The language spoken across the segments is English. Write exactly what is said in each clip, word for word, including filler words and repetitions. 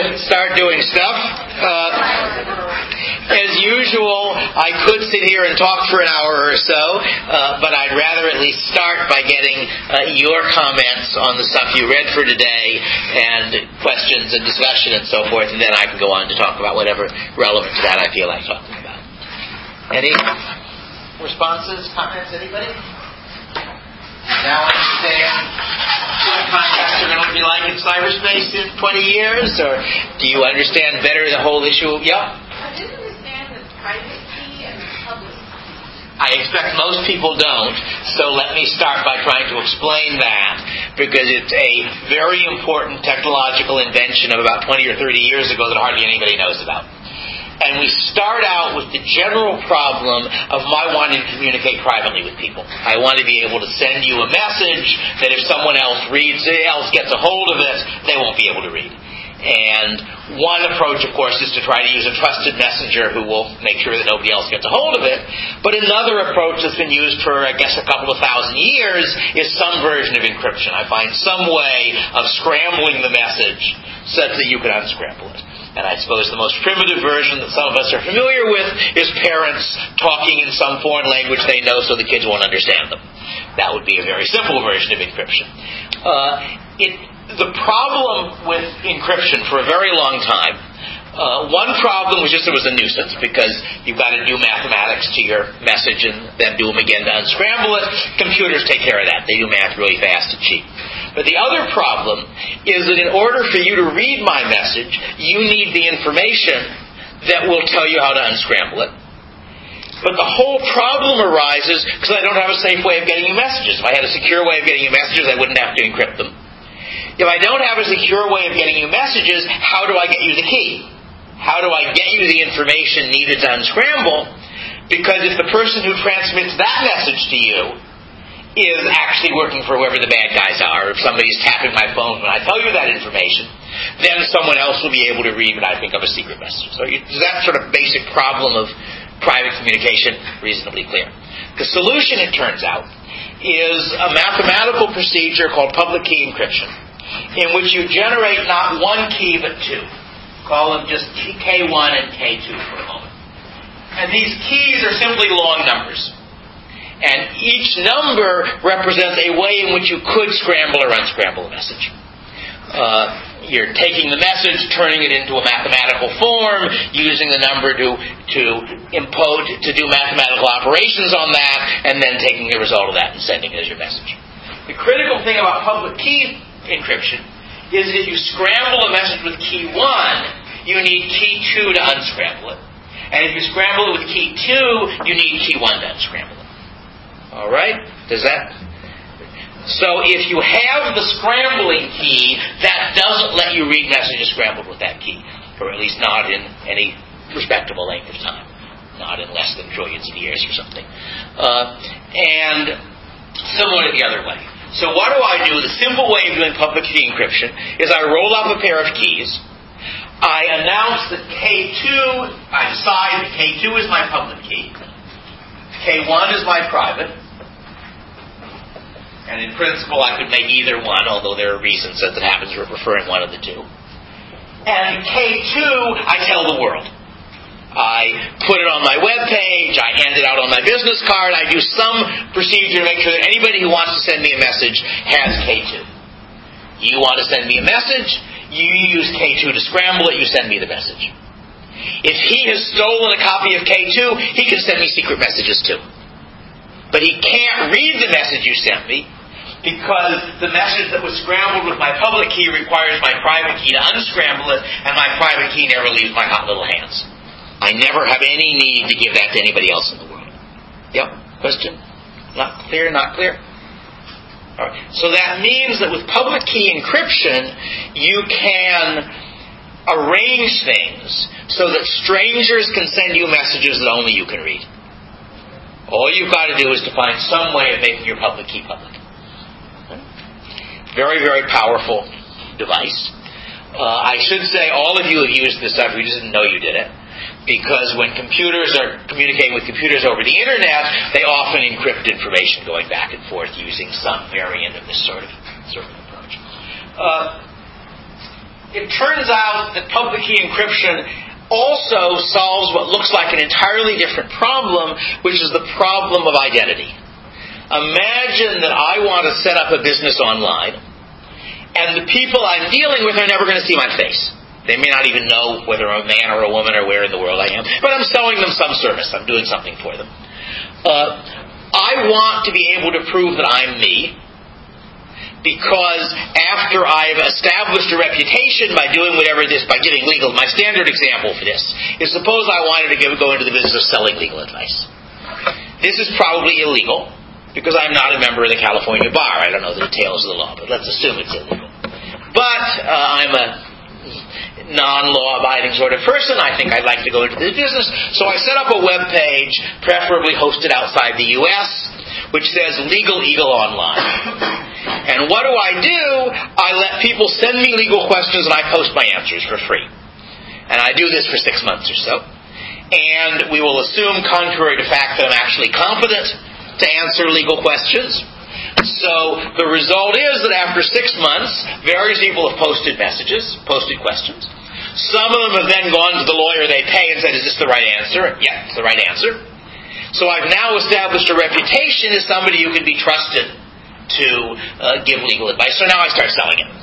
to start doing stuff. Uh, as usual, I could sit here and talk for an hour or so, uh, but I'd rather at least start by getting uh, your comments on the stuff you read for today and questions and discussion and so forth, and then I can go on to talk about whatever relevant to that I feel like talking about. Any responses, comments, anybody? Now understand what contacts are going to be like in cyberspace in twenty years, or do you understand better the whole issue? Yeah? I didn't understand the private key and the public key. I expect most people don't, so let me start by trying to explain that, because it's a very important technological invention of about twenty or thirty years ago that hardly anybody knows about. And we start out with the general problem of my wanting to communicate privately with people. I want to be able to send you a message that if someone else reads it, else gets a hold of it, they won't be able to read. And one approach, of course, is to try to use a trusted messenger who will make sure that nobody else gets a hold of it. But another approach that's been used for, I guess, a couple of thousand years is some version of encryption. I find some way of scrambling the message such that you can unscramble it. And I suppose the most primitive version that some of us are familiar with is parents talking in some foreign language they know so the kids won't understand them. That would be a very simple version of encryption. Uh, it, the problem with encryption for a very long time, uh, one problem was just it was a nuisance because you've got to do mathematics to your message and then do them again to unscramble it. Computers take care of that. They do math really fast and cheap. But the other problem is that in order for you to read my message, you need the information that will tell you how to unscramble it. But the whole problem arises because I don't have a safe way of getting you messages. If I had a secure way of getting you messages, I wouldn't have to encrypt them. If I don't have a secure way of getting you messages, how do I get you the key? How do I get you the information needed to unscramble? Because if the person who transmits that message to you is actually working for whoever the bad guys are, if somebody's tapping my phone when I tell you that information, then someone else will be able to read what I think of as secret message. So you, that sort of basic problem of private communication reasonably clear. The solution, it turns out, is a mathematical procedure called public key encryption, in which you generate not one key but two. Call them just K one and K two for a moment. And these keys are simply long numbers. And each number represents a way in which you could scramble or unscramble a message. Uh, you're taking the message, turning it into a mathematical form, using the number to to impose, to do mathematical operations on that, and then taking the result of that and sending it as your message. The critical thing about public key encryption is that if you scramble a message with key one, you need key two to unscramble it. And if you scramble it with key two, you need key one to unscramble it. All right? Does that? So if you have the scrambling key, that doesn't let you read messages scrambled with that key, or at least not in any respectable length of time, not in less than trillions of years or something. Uh, and similar the other way. So what do I do? The simple way of doing public key encryption is I roll up a pair of keys. I announce that K two, I decide that K two is my public key. K one is my private. And in principle, I could make either one, although there are reasons that it happens we're preferring one of the two. And K two, I tell the world. I put it on my web page, I hand it out on my business card, I do some procedure to make sure that anybody who wants to send me a message has K two. You want to send me a message, you use K two to scramble it, you send me the message. If he has stolen a copy of K two, he can send me secret messages too. But he can't read the message you sent me, because the message that was scrambled with my public key requires my private key to unscramble it, and my private key never leaves my hot little hands. I never have any need to give that to anybody else in the world. Yep, question? Not clear, not clear? All right. So that means that with public key encryption, you can arrange things so that strangers can send you messages that only you can read. All you've got to do is to find some way of making your public key public. Very, very powerful device. Uh, I should say all of you have used this stuff. You just didn't know you did it. Because when computers are communicating with computers over the internet, they often encrypt information going back and forth using some variant of this sort of, sort of approach. Uh, it turns out that public key encryption also solves what looks like an entirely different problem, which is the problem of identity. Imagine that I want to set up a business online, and the people I'm dealing with are never going to see my face. They may not even know whether I'm a man or a woman or where in the world I am, but I'm selling them some service. I'm doing something for them. Uh, I want to be able to prove that I'm me, because after I've established a reputation by doing whatever this, by giving legal, my standard example for this is, suppose I wanted to give, go into the business of selling legal advice. This is probably illegal, because I'm not a member of the California Bar. I don't know the details of the law, but let's assume it's illegal. But uh, I'm a non-law abiding sort of person. I think I'd like to go into this business. So I set up a web page, preferably hosted outside the U S, which says Legal Eagle Online. And what do I do? I let people send me legal questions and I post my answers for free. And I do this for six months or so. And we will assume, contrary to fact, that I'm actually competent to answer legal questions. So the result is that after six months, various people have posted messages, posted questions. Some of them have then gone to the lawyer they pay and said, is this the right answer? Yeah, it's the right answer. So I've now established a reputation as somebody who can be trusted to uh, give legal advice. So now I start selling it.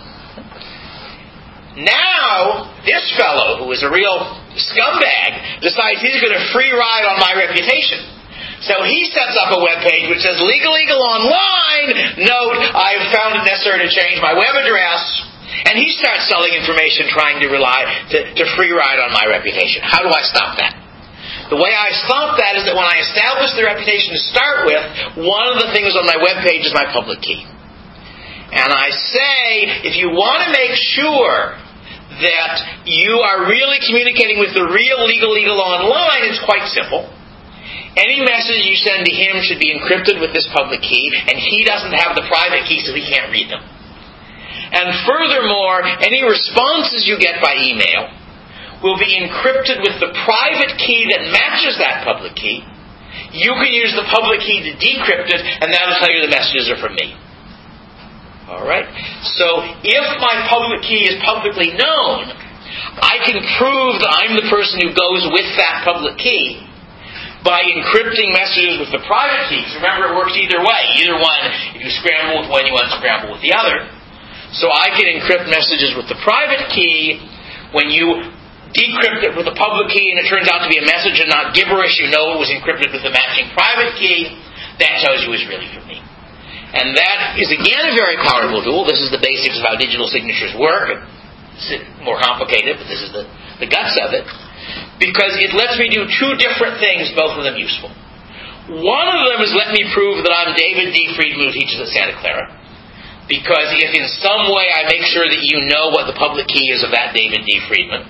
Now, this fellow, who is a real scumbag, decides he's going to free ride on my reputation. So he sets up a web page which says, Legal Eagle Online, note, I've found it necessary to change my web address. And he starts selling information trying to rely, to, to free ride on my reputation. How do I stop that? The way I stop that is that when I establish the reputation to start with, one of the things on my web page is my public key. And I say, if you want to make sure that you are really communicating with the real Legal Eagle Online, it's quite simple. Any message you send to him should be encrypted with this public key, and he doesn't have the private key, so he can't read them. And furthermore, any responses you get by email will be encrypted with the private key that matches that public key. You can use the public key to decrypt it, and that'll tell you the messages are from me. Alright? So, if my public key is publicly known, I can prove that I'm the person who goes with that public key by encrypting messages with the private keys. Remember, it works either way. Either one, if you scramble with one, you unscramble with the other. So I can encrypt messages with the private key. When you decrypt it with the public key and it turns out to be a message and not gibberish, you know it was encrypted with the matching private key. That tells you it's really from me. And that is again a very powerful tool. This is the basics of how digital signatures work. It's more complicated, but this is the, the guts of it. Because it lets me do two different things, both of them useful. One of them is let me prove that I'm David D. Friedman who teaches at Santa Clara. Because if in some way I make sure that you know what the public key is of that David D. Friedman,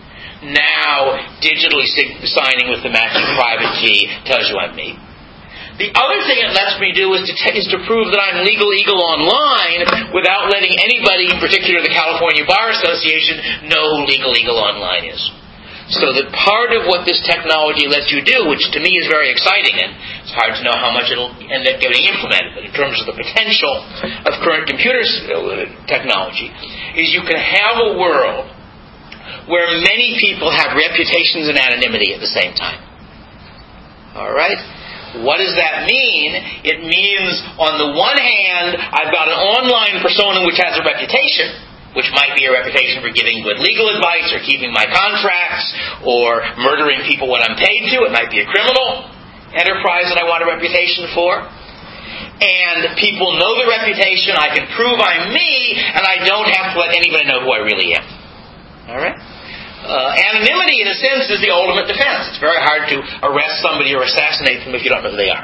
now digitally sig- signing with the matching private key tells you I'm me. The other thing it lets me do is to, t- is to prove that I'm Legal Eagle Online without letting anybody, in particular the California Bar Association, know who Legal Eagle Online is. So that part of what this technology lets you do, which to me is very exciting, and it's hard to know how much it'll end up getting implemented, but in terms of the potential of current computer technology, is you can have a world where many people have reputations and anonymity at the same time. Alright? What does that mean? It means, on the one hand, I've got an online persona which has a reputation, which might be a reputation for giving good legal advice, or keeping my contracts, or murdering people when I'm paid to. It might be a criminal enterprise that I want a reputation for. And people know the reputation, I can prove I'm me, and I don't have to let anybody know who I really am. Alright? Uh, anonymity, in a sense, is the ultimate defense. It's very hard to arrest somebody or assassinate them if you don't know who they are.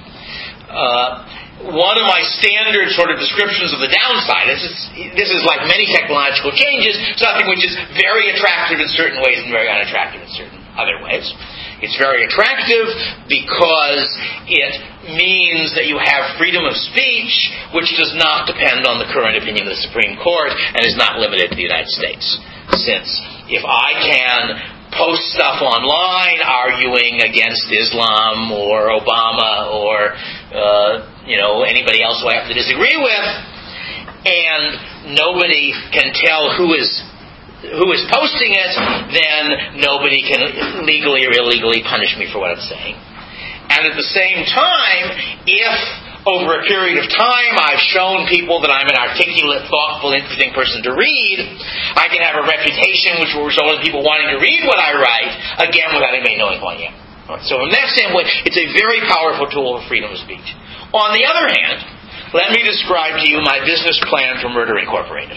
Uh, one of my standard sort of descriptions of the downside is it's, this is like many technological changes, something which is very attractive in certain ways and very unattractive in certain other ways. It's very attractive because it means that you have freedom of speech, which does not depend on the current opinion of the Supreme Court and is not limited to the United States. Since if I can post stuff online arguing against Islam or Obama or uh, you know anybody else who I have to disagree with, and nobody can tell who is who is posting it, then nobody can legally or illegally punish me for what I'm saying. And at the same time, if over a period of time I've shown people that I'm an articulate, thoughtful, interesting person to read, I can have a reputation which will result in people wanting to read what I write, again, without anybody knowing who I am. So from that standpoint, it's a very powerful tool for freedom of speech. On the other hand, let me describe to you my business plan for Murder Incorporated.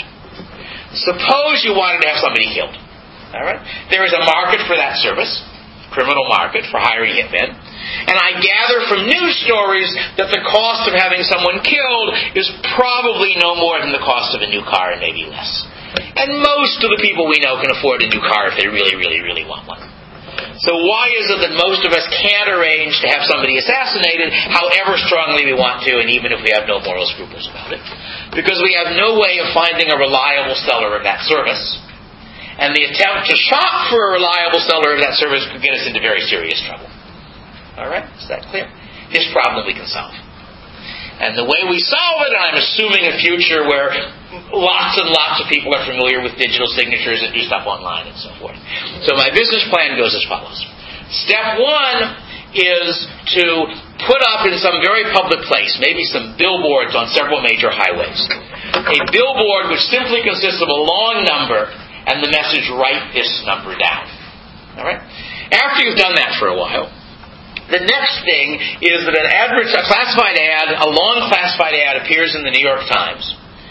Suppose you wanted to have somebody killed. All right? There is a market for that service, criminal market for hiring hitmen, and I gather from news stories that the cost of having someone killed is probably no more than the cost of a new car, and maybe less. And most of the people we know can afford a new car if they really, really, really want one. So why is it that most of us can't arrange to have somebody assassinated, however strongly we want to, and even if we have no moral scruples about it? Because we have no way of finding a reliable seller of that service. And the attempt to shop for a reliable seller of that service could get us into very serious trouble. All right? Is that clear? This problem we can solve. And the way we solve it, and I'm assuming a future where lots and lots of people are familiar with digital signatures and do stuff online and so forth. So my business plan goes as follows. Step one is to put up in some very public place, maybe some billboards on several major highways, a billboard which simply consists of a long number and the message, write this number down. All right? After you've done that for a while, the next thing is that an advert, a classified ad, a long classified ad appears in the New York Times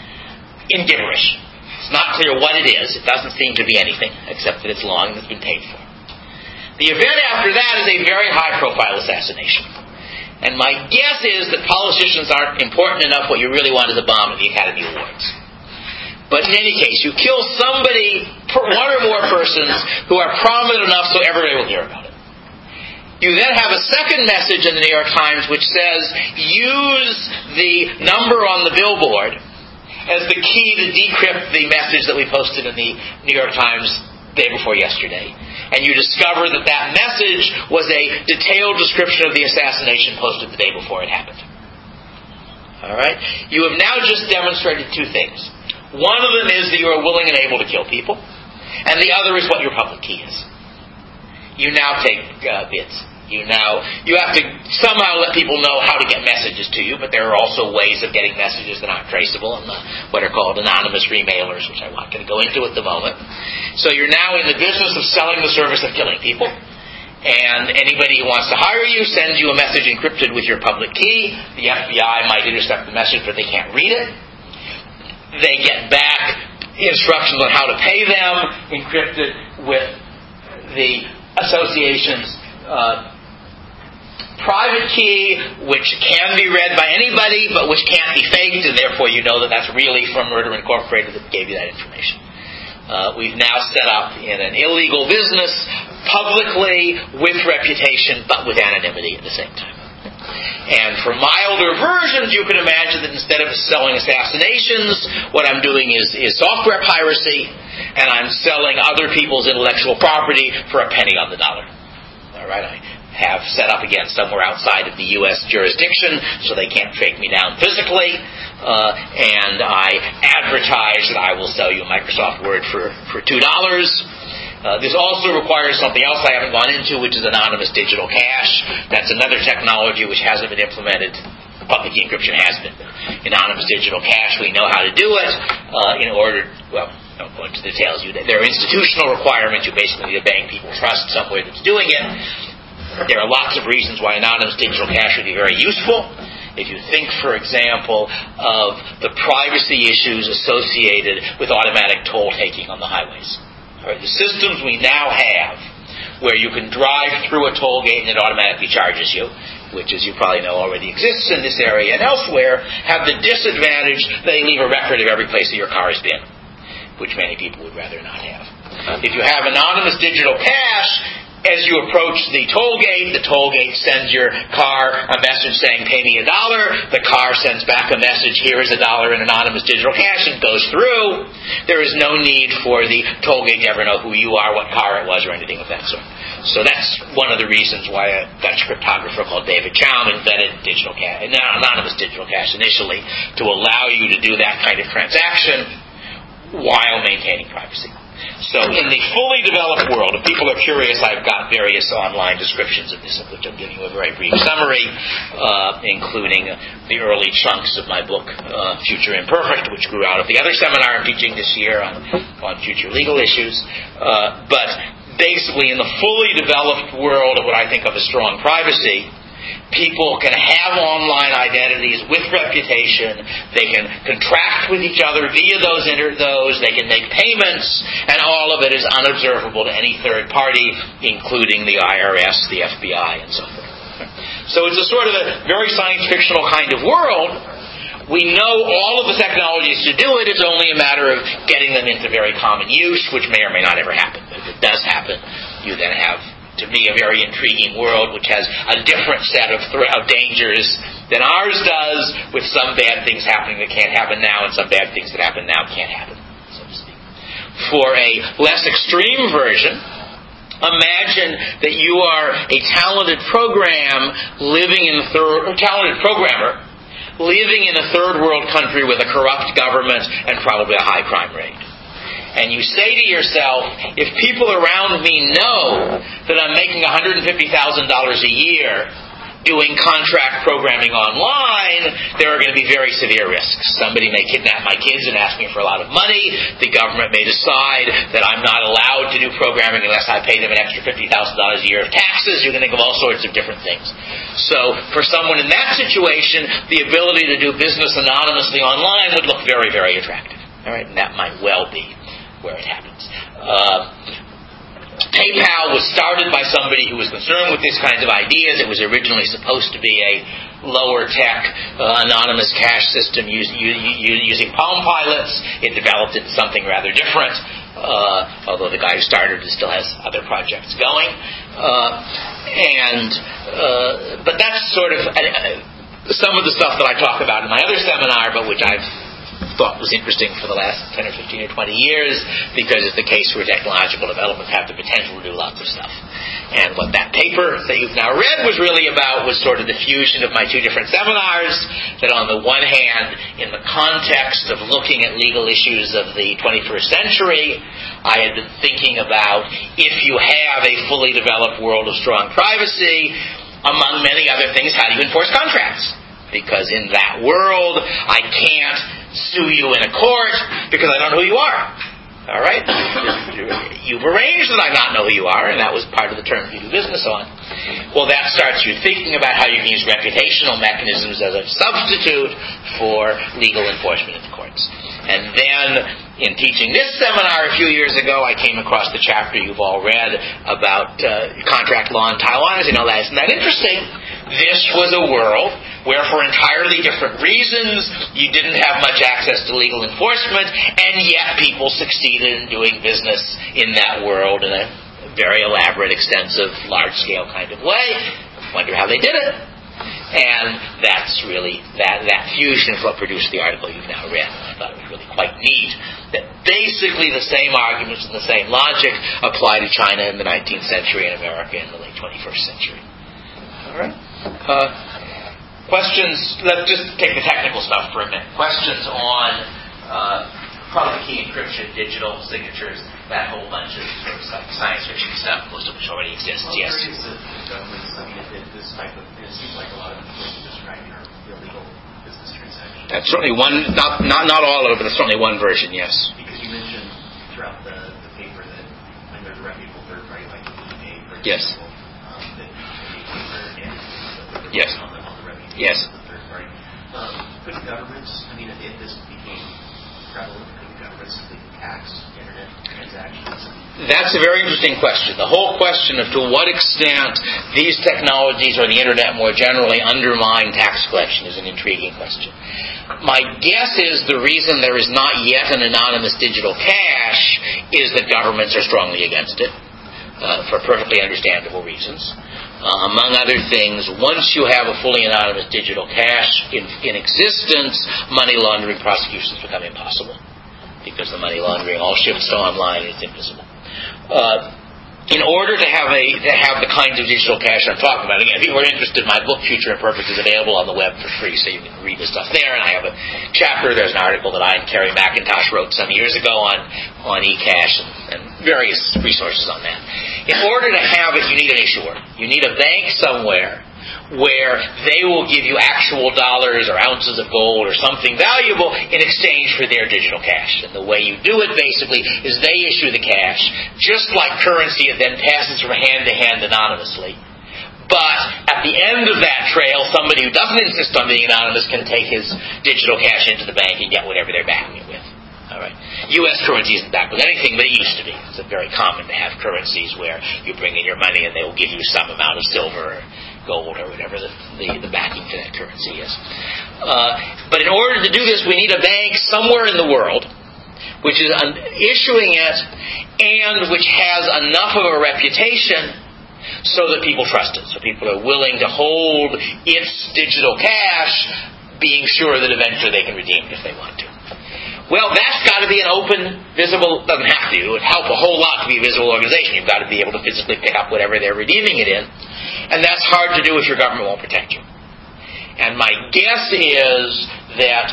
in gibberish. It's not clear what it is. It doesn't seem to be anything except that it's long and it's been paid for. The event after that is a very high-profile assassination. And my guess is that politicians aren't important enough. What you really want is a bomb at the Academy Awards. But in any case, you kill somebody, one or more persons, who are prominent enough so everybody will hear about it. You then have a second message in the New York Times which says, use the number on the billboard as the key to decrypt the message that we posted in the New York Times day before yesterday. And you discover that that message was a detailed description of the assassination posted the day before it happened. All right? You have now just demonstrated two things. One of them is that you are willing and able to kill people. And the other is what your public key is. You now take uh, bids. You now, you have to somehow let people know how to get messages to you, but there are also ways of getting messages that aren't traceable, and what are called anonymous remailers, which I'm not going to go into at the moment. So you're now in the business of selling the service of killing people, and anybody who wants to hire you sends you a message encrypted with your public key. The F B I might intercept the message, but they can't read it. They get back instructions on how to pay them, encrypted with the association's uh, private key, which can be read by anybody, but which can't be faked, and therefore you know that that's really from Murder Incorporated that gave you that information. Uh, we've now set up in an illegal business, publicly, with reputation, but with anonymity at the same time. And for milder versions, you can imagine that instead of selling assassinations, what I'm doing is, is software piracy, and I'm selling other people's intellectual property for a penny on the dollar. All right, I have set up again somewhere outside of the U S jurisdiction, so they can't track me down physically, uh, and I advertise that I will sell you Microsoft Word for, for two dollars. Uh, this also requires something else I haven't gone into, which is anonymous digital cache. That's another technology which hasn't been implemented. Public key encryption has been. Anonymous digital cache, we know how to do it. Uh, in order, well, I don't go into details. You, there are institutional requirements. You basically need a bank people trust somewhere that's doing it. There are lots of reasons why anonymous digital cache would be very useful. If you think, for example, of the privacy issues associated with automatic toll taking on the highways. All right, the systems we now have where you can drive through a toll gate and it automatically charges you, which, as you probably know, already exists in this area and elsewhere, have the disadvantage that they leave a record of every place that your car has been, which many people would rather not have. If you have anonymous digital cache, as you approach the toll gate, the toll gate sends your car a message saying, pay me a dollar. The car sends back a message, here is a dollar in anonymous digital cash, and goes through. There is no need for the toll gate to ever know who you are, what car it was, or anything of that sort. So that's one of the reasons why a Dutch cryptographer called David Chaum invented digital cash, anonymous digital cash initially, to allow you to do that kind of transaction while maintaining privacy. So in the fully developed world, if people are curious, I've got various online descriptions of this, of which I'm giving you a very brief summary, uh, including the early chunks of my book, uh, Future Imperfect, which grew out of the other seminar I'm teaching this year on, on future legal issues. Uh, but basically, in the fully developed world of what I think of as strong privacy, people can have online identities with reputation. They can contract with each other via those inter- those. They can make payments, and all of it is unobservable to any third party, including the I R S, the F B I, and so forth. So it's a sort of a very science fictional kind of world. We know all of the technologies to do it. It's only a matter of getting them into very common use, which may or may not ever happen. But if it does happen, you then have, to me, a very intriguing world which has a different set of, th- of dangers than ours does, with some bad things happening that can't happen now and some bad things that happen now can't happen, so to speak. For a less extreme version, imagine that you are a talented program living in third, a talented programmer living in a third world country with a corrupt government and probably a high crime rate. And you say to yourself, if people around me know that I'm making one hundred fifty thousand dollars a year doing contract programming online, there are going to be very severe risks. Somebody may kidnap my kids and ask me for a lot of money. The government may decide that I'm not allowed to do programming unless I pay them an extra fifty thousand dollars a year of taxes. You can think of all sorts of different things. So for someone in that situation, the ability to do business anonymously online would look very, very attractive. All right, and that might well be where it happens. Uh, PayPal was started by somebody who was concerned with these kinds of ideas. It was originally supposed to be a lower tech uh, anonymous cash system use, u- u- using Palm Pilots. It developed into something rather different, uh, although the guy who started it still has other projects going. Uh, and uh, but that's sort of uh, some of the stuff that I talk about in my other seminar, but which I've thought was interesting for the last ten or fifteen or twenty years, because it's the case where technological developments have the potential to do lots of stuff. And what that paper that you've now read was really about was sort of the fusion of my two different seminars, that on the one hand, in the context of looking at legal issues of the twenty-first century, I had been thinking about, if you have a fully developed world of strong privacy, among many other things, how do you enforce contracts? Because in that world, I can't sue you in a court because I don't know who you are. All right? You've arranged that I not know who you are, and that was part of the terms you do business on. Well, that starts you thinking about how you can use reputational mechanisms as a substitute for legal enforcement in the courts. And then, in teaching this seminar a few years ago, I came across the chapter you've all read about uh, contract law in Taiwan. I said, no, that isn't that interesting. This was a world where, for entirely different reasons, you didn't have much access to legal enforcement, and yet people succeeded in doing business in that world in a very elaborate, extensive, large-scale kind of way. Wonder how they did it. And that's really, that, that fusion is what produced the article you've now read. I thought it was really quite neat that basically the same arguments and the same logic apply to China in the nineteenth century and America in the late twenty-first century. All right? Uh, questions? Let's just take the technical stuff for a minute. Questions on uh, public key encryption, digital signatures, that whole bunch of sort of stuff, science fiction stuff, most of which already exists. Well, yes. Is it, I mean, if this type of, it seems like a lot of what you're describing are illegal business transactions. That's certainly one, not not not all of it, but it's certainly one version. Yes. Because you mentioned throughout the, the paper that when there's a reputable third party like eBay, for example, yes. um, that they paper and the yes. on the, on the reputation yes. of the third party. Um, could governments, I mean, if, if this became prevalent, could governments simply tax internet transactions? That's a very interesting question. The whole question of to what extent these technologies or the internet more generally undermine tax collection is an intriguing question. My guess is the reason there is not yet an anonymous digital cash is that governments are strongly against it, uh, for perfectly understandable reasons. Uh, among other things, once you have a fully anonymous digital cash in, in existence, money laundering prosecutions become impossible, because the money laundering all shifts to online and it's invisible. Uh, in order to have a to have the kinds of digital cash I'm talking about, again, if people are interested, my book Future Imperfect is available on the web for free, so you can read the stuff there. And I have a chapter. There's an article that I and Kerry McIntosh wrote some years ago on on eCash and, and various resources on that. In order to have it, you need an issuer. You need a bank somewhere where they will give you actual dollars or ounces of gold or something valuable in exchange for their digital cash. And the way you do it, basically, is they issue the cash, just like currency, it then passes from hand to hand anonymously. But at the end of that trail, somebody who doesn't insist on being anonymous can take his digital cash into the bank and get whatever they're backing it with. All right. U S currency isn't backed with anything, but it used to be. It's very common to have currencies where you bring in your money and they will give you some amount of silver or gold or whatever the, the, the backing to that currency is. Uh, but in order to do this, we need a bank somewhere in the world which is un- issuing it and which has enough of a reputation so that people trust it. So people are willing to hold its digital cash, being sure that eventually they can redeem it if they want to. Well, that's got to be an open, visible, doesn't have to. It would help a whole lot to be a visible organization. You've got to be able to physically pick up whatever they're redeeming it in. And that's hard to do if your government won't protect you. And my guess is that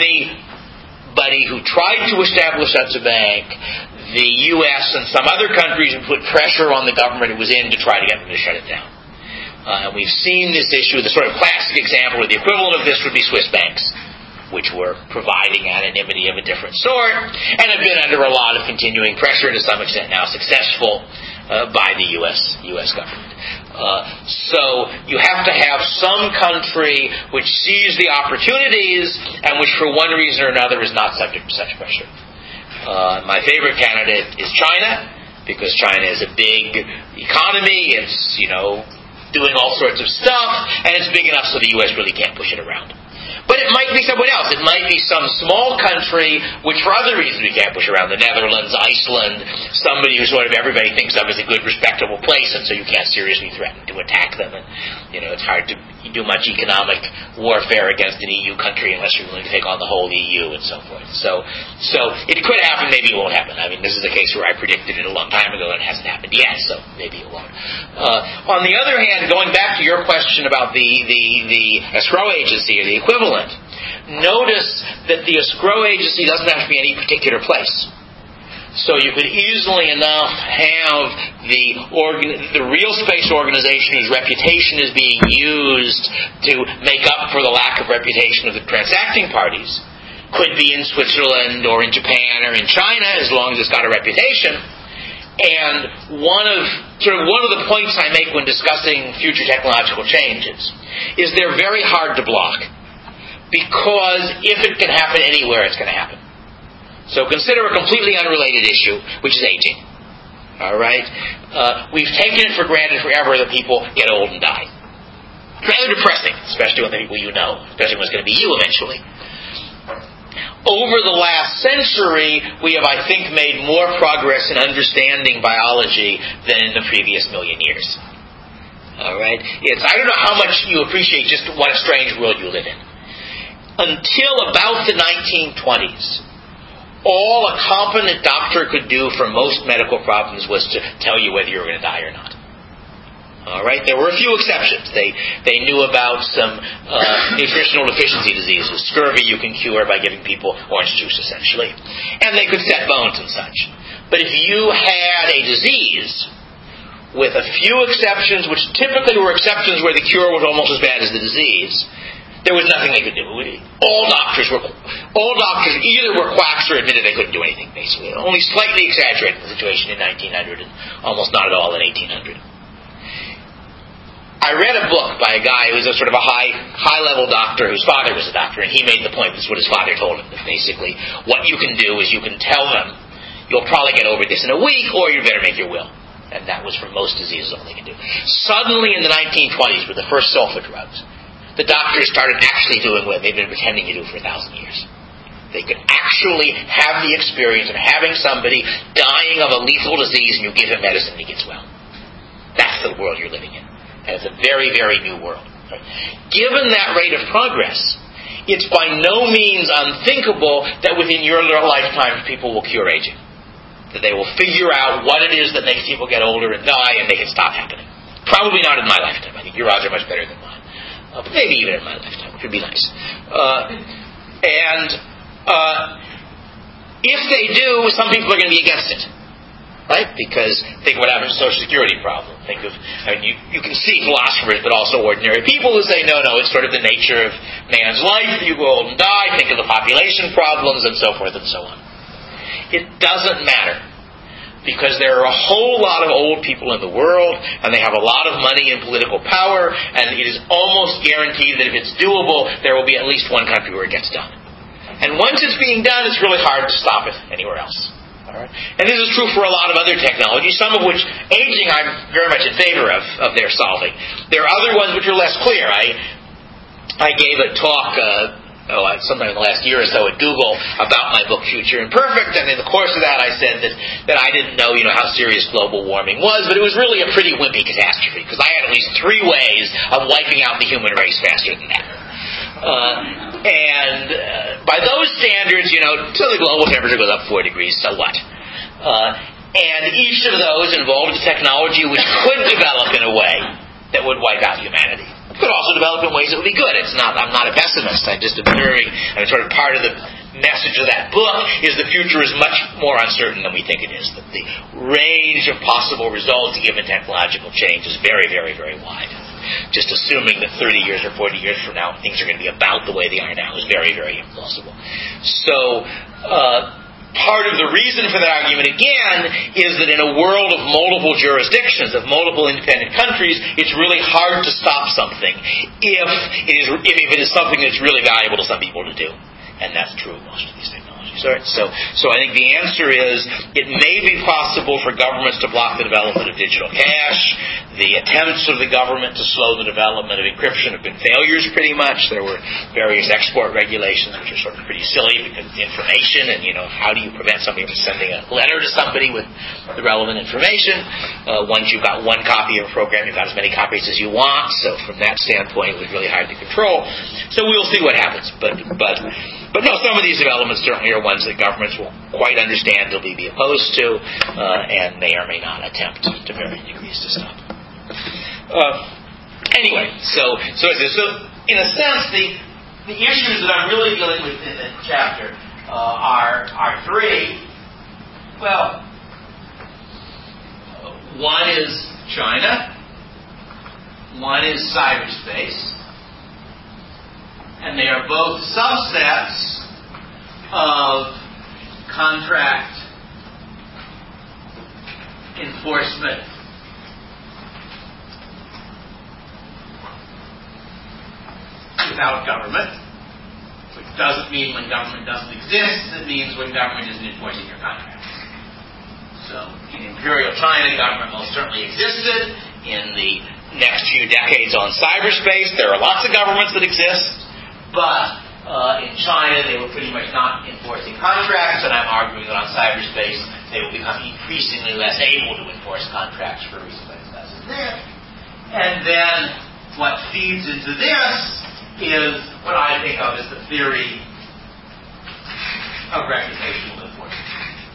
anybody who tried to establish such a bank, the U S and some other countries would put pressure on the government it was in to try to get them to shut it down. Uh, and we've seen this issue. The sort of classic example, or the equivalent of this, would be Swiss banks, which were providing anonymity of a different sort, and have been under a lot of continuing pressure, to some extent now successful, uh, by the U S U S government. Uh, so you have to have some country which sees the opportunities and which, for one reason or another, is not subject to such pressure. Uh, my favorite candidate is China, because China is a big economy. It's, you know, doing all sorts of stuff, and it's big enough so the U S really can't push it around. But it might be someone else. It might be some small country, which for other reasons we can't push around. The Netherlands, Iceland, somebody who sort of everybody thinks of as a good, respectable place, and so you can't seriously threaten to attack them. And, you know, it's hard to do much economic warfare against an E U country unless you're willing to take on the whole E U and so forth. So, so it could happen, maybe it won't happen. I mean, this is a case where I predicted it a long time ago and it hasn't happened yet, so maybe it won't. Uh, on the other hand, going back to your question about the, the, the escrow agency or the equivalent, notice that the escrow agency doesn't have to be any particular place. So you could easily enough have the organ- the real space organization whose reputation is being used to make up for the lack of reputation of the transacting parties could be in Switzerland or in Japan or in China, as long as it's got a reputation. And one of sort of one of the points I make when discussing future technological changes is they're very hard to block, because if it can happen anywhere, it's going to happen. So consider a completely unrelated issue, which is aging. All right? Uh, we've taken it for granted forever that people get old and die. Rather depressing, especially with the people you know, especially when it's going to be you eventually. Over the last century, we have, I think, made more progress in understanding biology than in the previous million years. All right? It's, I don't know how much you appreciate just what a strange world you live in. Until about the nineteen twenties, all a competent doctor could do for most medical problems was to tell you whether you were going to die or not. All right? There were a few exceptions. They they knew about some uh, nutritional deficiency diseases. Scurvy you can cure by giving people orange juice, essentially. And they could set bones and such. But if you had a disease, with a few exceptions, which typically were exceptions where the cure was almost as bad as the disease, there was nothing they could do. All doctors were, all doctors either were quacks or admitted they couldn't do anything, basically. Only slightly exaggerated the situation in nineteen hundred and almost not at all in eighteen hundred. I read a book by a guy who was a sort of a high, high-level doctor whose father was a doctor, and he made the point, this is what his father told him, that basically what you can do is you can tell them, you'll probably get over this in a week, or you better make your will. And that was for most diseases all they could do. Suddenly in the nineteen twenties, with the first sulfa drugs, the doctors started actually doing what they've been pretending to do for a thousand years. They could actually have the experience of having somebody dying of a lethal disease and you give him medicine and he gets well. That's the world you're living in. And it's a very, very new world. Right? Given that rate of progress, it's by no means unthinkable that within your lifetime people will cure aging. That they will figure out what it is that makes people get older and die and make it stop happening. Probably not in my lifetime. I think your odds are much better than mine. Uh, but maybe even in my lifetime, which would be nice. Uh, and uh, if they do, some people are going to be against it. Right? Because think of what happens to the Social Security problem. Think of, I mean, you, you can see philosophers, but also ordinary people who say, no, no, it's sort of the nature of man's life. You go old and die. Think of the population problems and so forth and so on. It doesn't matter. Because there are a whole lot of old people in the world, and they have a lot of money and political power, and it is almost guaranteed that if it's doable, there will be at least one country where it gets done. And once it's being done, it's really hard to stop it anywhere else. All right? And this is true for a lot of other technologies, some of which, aging, I'm very much in favor of, of their solving. There are other ones which are less clear. I, I gave a talk... Uh, Oh, sometime in the last year or so at Google about my book Future Imperfect, and in the course of that I said that, that I didn't know, you know, how serious global warming was, but it was really a pretty wimpy catastrophe, because I had at least three ways of wiping out the human race faster than that. Uh, and uh, by those standards, you know, so the global temperature goes up four degrees, so what? Uh, and each of those involved a technology which could develop in a way that would wipe out humanity. Could also develop in ways that would be good. It's not. I'm not a pessimist. I'm just observing. And sort of part of the message of that book is the future is much more uncertain than we think it is. That the range of possible results given technological change is very, very, very wide. Just assuming that thirty years or forty years from now things are going to be about the way they are now is very, very implausible. So. Uh, Part of the reason for that argument, again, is that in a world of multiple jurisdictions, of multiple independent countries, it's really hard to stop something if it is, if it is something that's really valuable to some people to do. And that's true of most of these technologies. Right? So, so I think the answer is it may be possible for governments to block the development of digital cash. The attempts of the government to slow the development of encryption have been failures pretty much. There were various export regulations which are sort of pretty silly because it's information, and, you know, how do you prevent somebody from sending a letter to somebody with the relevant information? Uh, once you've got one copy of a program, you've got as many copies as you want. So from that standpoint, it was really hard to control. So we'll see what happens. But, but, but no, some of these developments certainly are ones that governments will quite understandably be opposed to, uh, and may or may not attempt to varying degrees to stop. Uh, anyway, so so so in a sense, the the issues that I'm really dealing with in the chapter uh, are are three. Well, one is China, one is cyberspace, and they are both subsets of contract enforcement without government, which doesn't mean when government doesn't exist, it means when government isn't enforcing your contracts. So in Imperial China, government most certainly existed. In the next few decades on cyberspace, there are lots of governments that exist, but Uh, in China, they were pretty much not enforcing contracts, and I'm arguing that on cyberspace, they will become increasingly less able to enforce contracts for reasons like that. And then, what feeds into this is what I think of as the theory of reputational enforcement.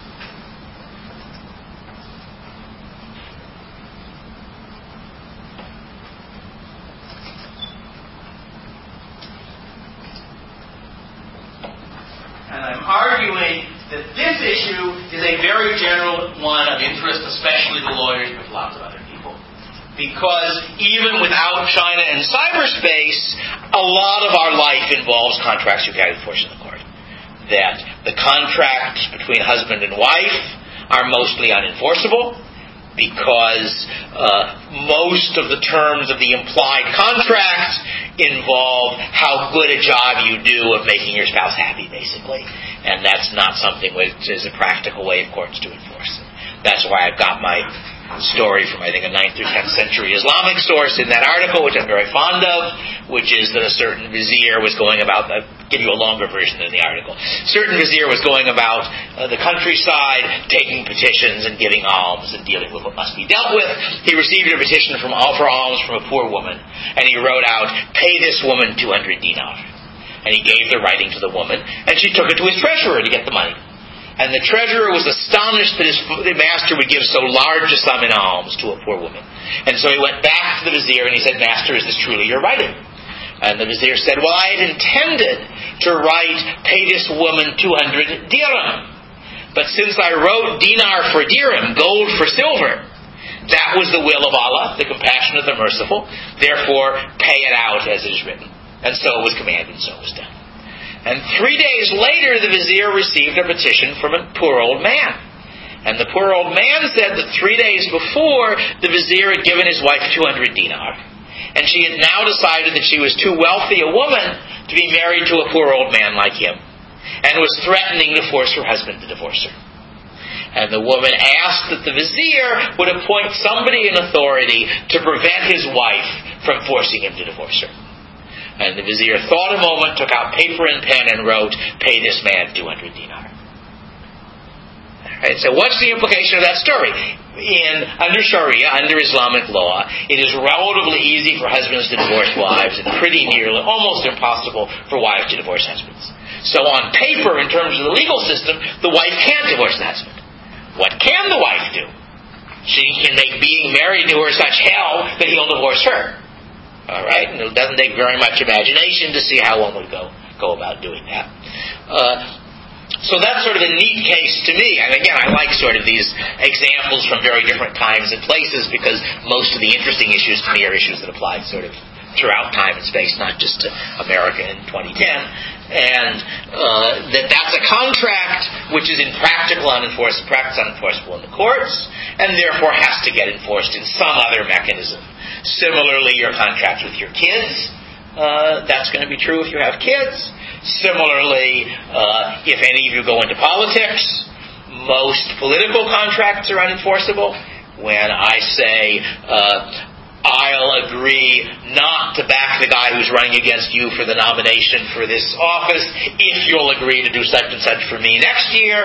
And I'm arguing that this issue is a very general one of interest, especially to lawyers, but lots of other people. Because even without China and cyberspace, a lot of our life involves contracts you can't enforce in the court. That the contracts between husband and wife are mostly unenforceable, because uh, most of the terms of the implied contract involve how good a job you do of making your spouse happy, basically. And that's not something which is a practical way of courts to enforce it. That's why I've got my story from, I think, a ninth or tenth century Islamic source in that article, which I'm very fond of, which is that a certain vizier was going about, I'll give you a longer version than the article. A certain vizier was going about uh, the countryside, taking petitions and giving alms and dealing with what must be dealt with. He received a petition from all for alms from a poor woman, and he wrote out, "Pay this woman two hundred dinars. And he gave the writing to the woman, and she took it to his treasurer to get the money. And the treasurer was astonished that his the master would give so large a sum in alms to a poor woman. And so he went back to the vizier and he said, "Master, is this truly your writing?" And the vizier said, "Well, I had intended to write, 'Pay this woman two hundred dirham.' But since I wrote dinar for dirham, gold for silver, that was the will of Allah, the compassionate, the merciful. Therefore, pay it out as it is written." And so it was commanded, and so it was done. And three days later, the vizier received a petition from a poor old man. And the poor old man said that three days before, the vizier had given his wife two hundred dinar. And she had now decided that she was too wealthy a woman to be married to a poor old man like him, and was threatening to force her husband to divorce her. And the woman asked that the vizier would appoint somebody in authority to prevent his wife from forcing him to divorce her. And the vizier thought a moment, took out paper and pen, and wrote, "Pay this man two hundred dinar." Right, so what's the implication of that story? In under Sharia, under Islamic law, it is relatively easy for husbands to divorce wives, and pretty nearly, almost impossible for wives to divorce husbands. So on paper, in terms of the legal system, the wife can't divorce the husband. What can the wife do? She can make being married to her such hell that he'll divorce her. All right, and it doesn't take very much imagination to see how one would go go about doing that. Uh, so that's sort of a neat case to me. And again, I like sort of these examples from very different times and places, because most of the interesting issues to me are issues that apply sort of throughout time and space, not just to America in twenty ten. And uh, that that's a contract which is in practical unenforceable, practice unenforceable in the courts, and therefore has to get enforced in some other mechanism. Similarly, your contract with your kids, uh, that's going to be true if you have kids. Similarly, uh, if any of you go into politics, most political contracts are unenforceable. When I say, uh, I'll agree not to back the guy who's running against you for the nomination for this office, if you'll agree to do such and such for me next year,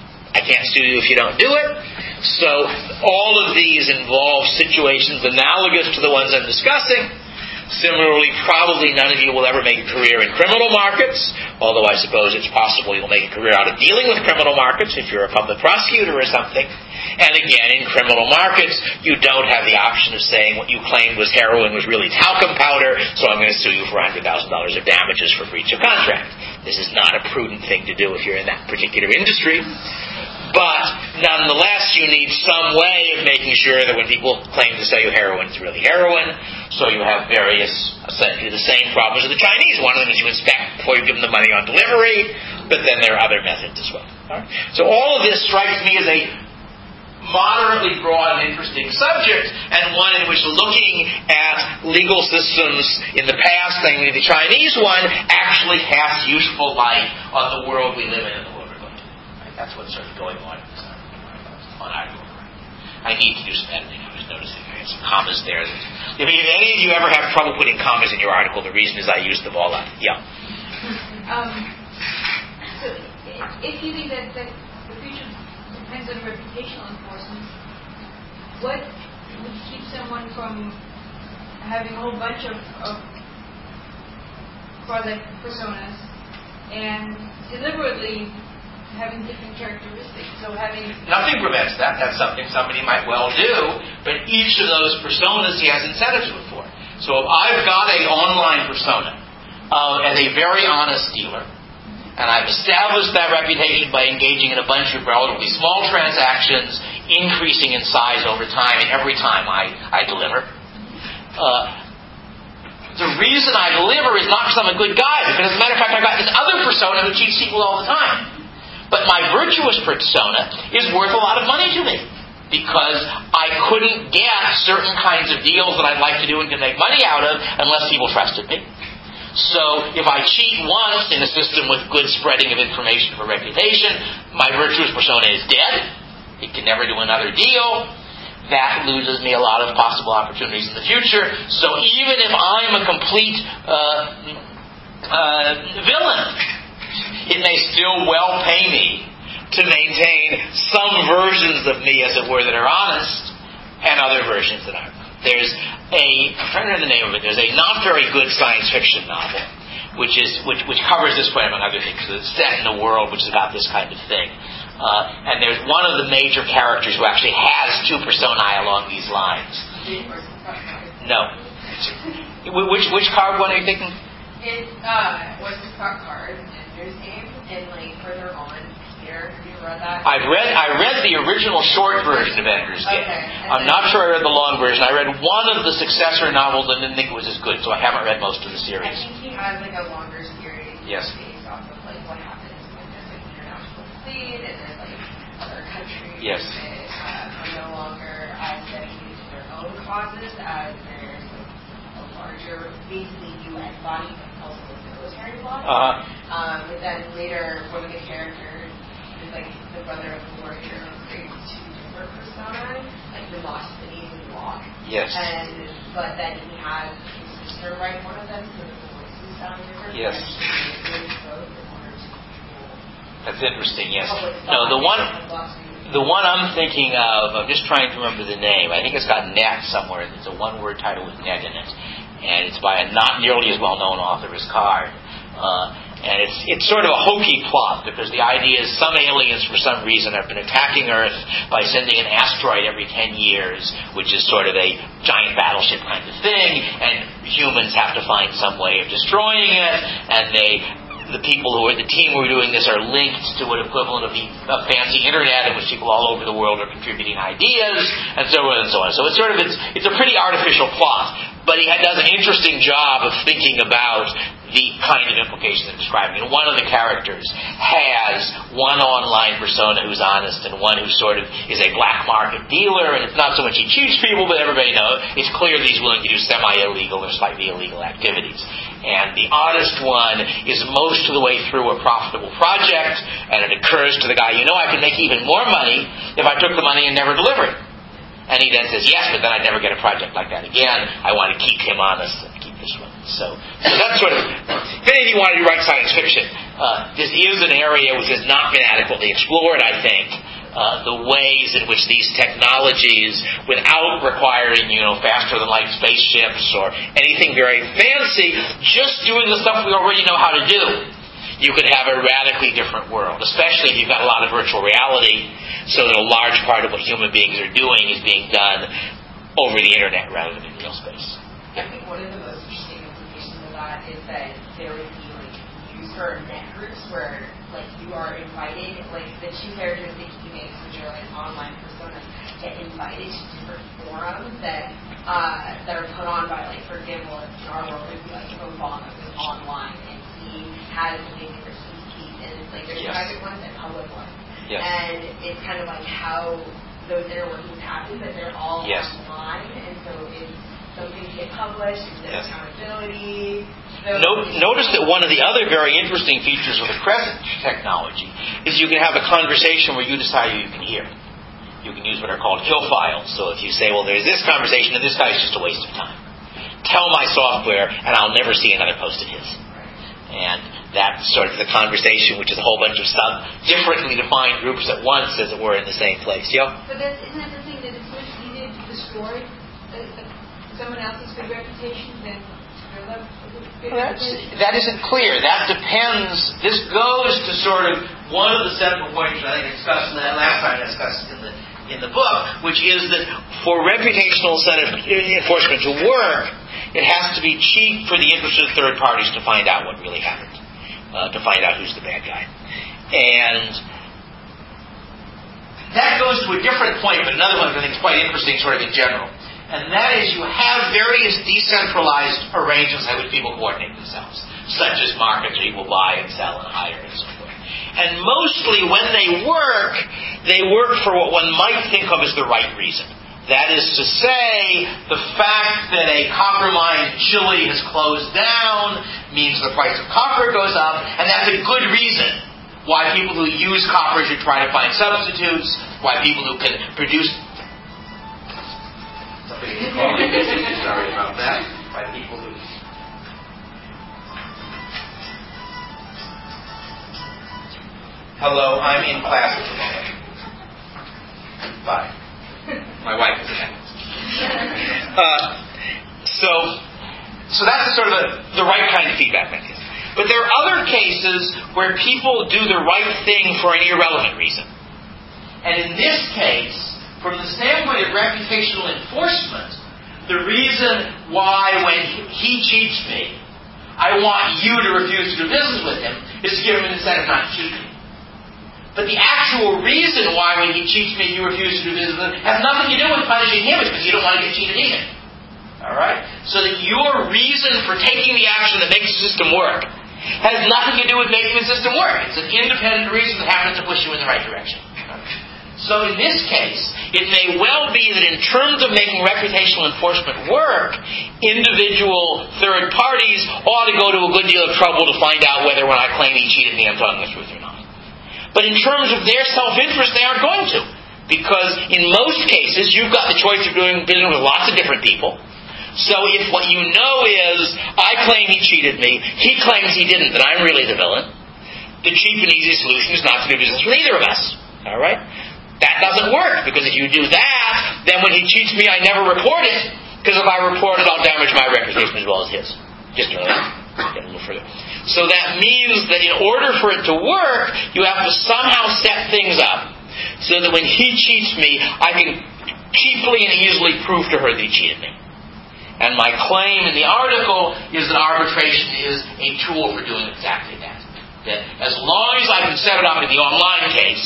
I can't sue you if you don't do it. So all of these involve situations analogous to the ones I'm discussing. Similarly, probably none of you will ever make a career in criminal markets, although I suppose it's possible you'll make a career out of dealing with criminal markets if you're a public prosecutor or something. And again, in criminal markets, you don't have the option of saying what you claimed was heroin was really talcum powder, so I'm going to sue you for one hundred thousand dollars of damages for breach of contract. This is not a prudent thing to do if you're in that particular industry. But nonetheless, you need some way of making sure that when people claim to sell you heroin, it's really heroin. So you have various, essentially the same problems as the Chinese. One of them is you inspect before you give them the money on delivery, but then there are other methods as well. All right? So all of this strikes me as a moderately broad and interesting subject, and one in which looking at legal systems in the past, namely the Chinese one, actually casts useful light on the world we live in and the world we're going to. Right? That's what's sort of going on on our book. I need to do some editing. I was noticing I had some commas there. If any of you ever have trouble putting commas in your article, the reason is I used them all up. Yeah. Um, so if you think that, that the future depends on reputational enforcement, what would keep someone from having a whole bunch of, of quasi personas and deliberately having different characteristics? So having nothing prevents that. That's something somebody might well do, but each of those personas he has incentives for. So if I've got an online persona uh, as a very honest dealer, and I've established that reputation by engaging in a bunch of relatively small transactions, increasing in size over time, and every time I, I deliver. Uh, the reason I deliver is not because I'm a good guy, because as a matter of fact, I've got this other persona who cheats people all the time. But my virtuous persona is worth a lot of money to me, because I couldn't get certain kinds of deals that I'd like to do and can make money out of unless people trusted me. So if I cheat once in a system with good spreading of information for reputation, my virtuous persona is dead. It can never do another deal. That loses me a lot of possible opportunities in the future. So even if I'm a complete uh, uh, villain, it may still well pay me to maintain some versions of me, as it were, that are honest, and other versions that aren't. There's a, I'm trying to remember the name of it, there's a not very good science fiction novel, which is which, which covers this point among other things. It's set in a world which is about this kind of thing. Uh, and there's one of the major characters who actually has two personae along these lines. No. Which which card one are you thinking? It uh, was the card, Ender's Game, and like further on here. Have you read that? I've read I read the original short version of Ender's Game. Okay. I'm not sure I read the long version. I read one of the successor novels and didn't think it was as good, so I haven't read most of the series. I think he has like a longer series. Yes. Based off of like what happens when there's like international fleet and then like other countries Yes. that uh, are no longer as dedicated to their own causes as there's like a larger, basically U N body, but also a military body. Uh-huh. Um, but then later, one of the characters is like the brother of the warrior creates two different personae, like the Lost City and the Walk. Yes. And but then he has his sister write one of them, so the voices sound different. Yes. And he both in order to control That's interesting, yes. public No, the one thought. the one I'm thinking of, I'm just trying to remember the name. I think it's got net somewhere. It's a one-word title with net in it. And it's by a not nearly as well-known author as Card. Uh, and it's it's sort of a hokey plot, because the idea is some aliens, for some reason, have been attacking Earth by sending an asteroid every ten years, which is sort of a giant battleship kind of thing, and humans have to find some way of destroying it, and they... the people who are the team who are doing this are linked to an equivalent of the of fancy internet, in which people all over the world are contributing ideas, and so on and so on. So it's sort of it's, it's a pretty artificial plot, but he does an interesting job of thinking about the kind of implications I'm describing. And one of the characters has one online persona who's honest, and one who sort of is a black market dealer, and it's not so much he cheats people, but everybody knows it's clear that he's willing to do semi-illegal or slightly illegal activities. And the honest one is most of the way through a profitable project, and it occurs to the guy, you know, I could make even more money if I took the money and never delivered it. And he then says, yes, but then I'd never get a project like that again. I want to keep him honest and keep this one. So, so that's sort of, if any of you wanted to write science fiction, uh, this is an area which has not been adequately explored, I think. Uh, the ways in which these technologies, without requiring, you know, faster than light spaceships or anything very fancy, just doing the stuff we already know how to do, you could have a radically different world, especially if you've got a lot of virtual reality, so that a large part of what human beings are doing is being done over the internet rather than in real space. I think one of the most interesting implications of that is that there would be like user net groups where like you are invited, like the two characters that he makes, which are like online personas, get invited to different forums that uh, that are put on by, like, for example, in our world it would be like Obama is online and he has maybe the keys, and it's like there's yes. private ones and public ones. Yes. And it's kind of like how those interworkings happen, but they're all yes. online, and so it's something to get published, there's yes. accountability. Note, notice that one of the other very interesting features of the Crescent technology is you can have a conversation where you decide who you can hear. You can use what are called kill files. So if you say, well, there's this conversation and this guy's just a waste of time, tell my software and I'll never see another post of his. And that's sort of the conversation, which is a whole bunch of sub differently defined groups at once, as it were, in the same place. Yeah? But that's, isn't that the thing, that it's much easier to destroy uh, uh, someone else's good reputation than their love? Good well, reputation? that isn't clear. That depends. This goes to sort of one of the central points that I think I discussed in that last time I discussed in the in the book, which is that for reputational incentive enforcement to work, it has to be cheap for the interested third parties to find out what really happened, uh, to find out who's the bad guy. And that goes to a different point, but another one that I think is quite interesting sort of in general. And that is you have various decentralized arrangements by which people coordinate themselves, such as markets where people buy and sell and hire and so forth. And mostly when they work, they work for what one might think of as the right reason. That is to say, the fact that a copper mine in Chile has closed down means the price of copper goes up, and that's a good reason why people who use copper should try to find substitutes, why people who can produce... Somebody can call me. Sorry about that. Why people who... Hello, I'm in class at the moment. Bye. My wife is in that. Uh, so, so that's sort of a, the right kind of feedback mechanism. But there are other cases where people do the right thing for an irrelevant reason. And in this case, from the standpoint of reputational enforcement, the reason why when he cheats me, I want you to refuse to do business with him is to give him an incentive not to cheat me. But the actual reason why when he cheats me you refuse to do business with him has nothing to do with punishing him. It's because you don't want to get cheated either. Alright? So that your reason for taking the action that makes the system work has nothing to do with making the system work. It's an independent reason that happens to push you in the right direction. So in this case, it may well be that in terms of making reputational enforcement work, individual third parties ought to go to a good deal of trouble to find out whether when I claim he cheated me, I'm telling the truth or not. But in terms of their self-interest, they aren't going to. Because in most cases, you've got the choice of doing business with lots of different people. So if what you know is, I claim he cheated me, he claims he didn't, then I'm really the villain, the cheap and easy solution is not to do business with either of us. Alright? That doesn't work, because if you do that, then when he cheats me, I never report it, because if I report it, I'll damage my reputation as well as his. Just to get a little further. So that means that in order for it to work, you have to somehow set things up so that when he cheats me, I can cheaply and easily prove to her that he cheated me. And my claim in the article is that arbitration is a tool for doing exactly that. That as long as I can set it up in the online case,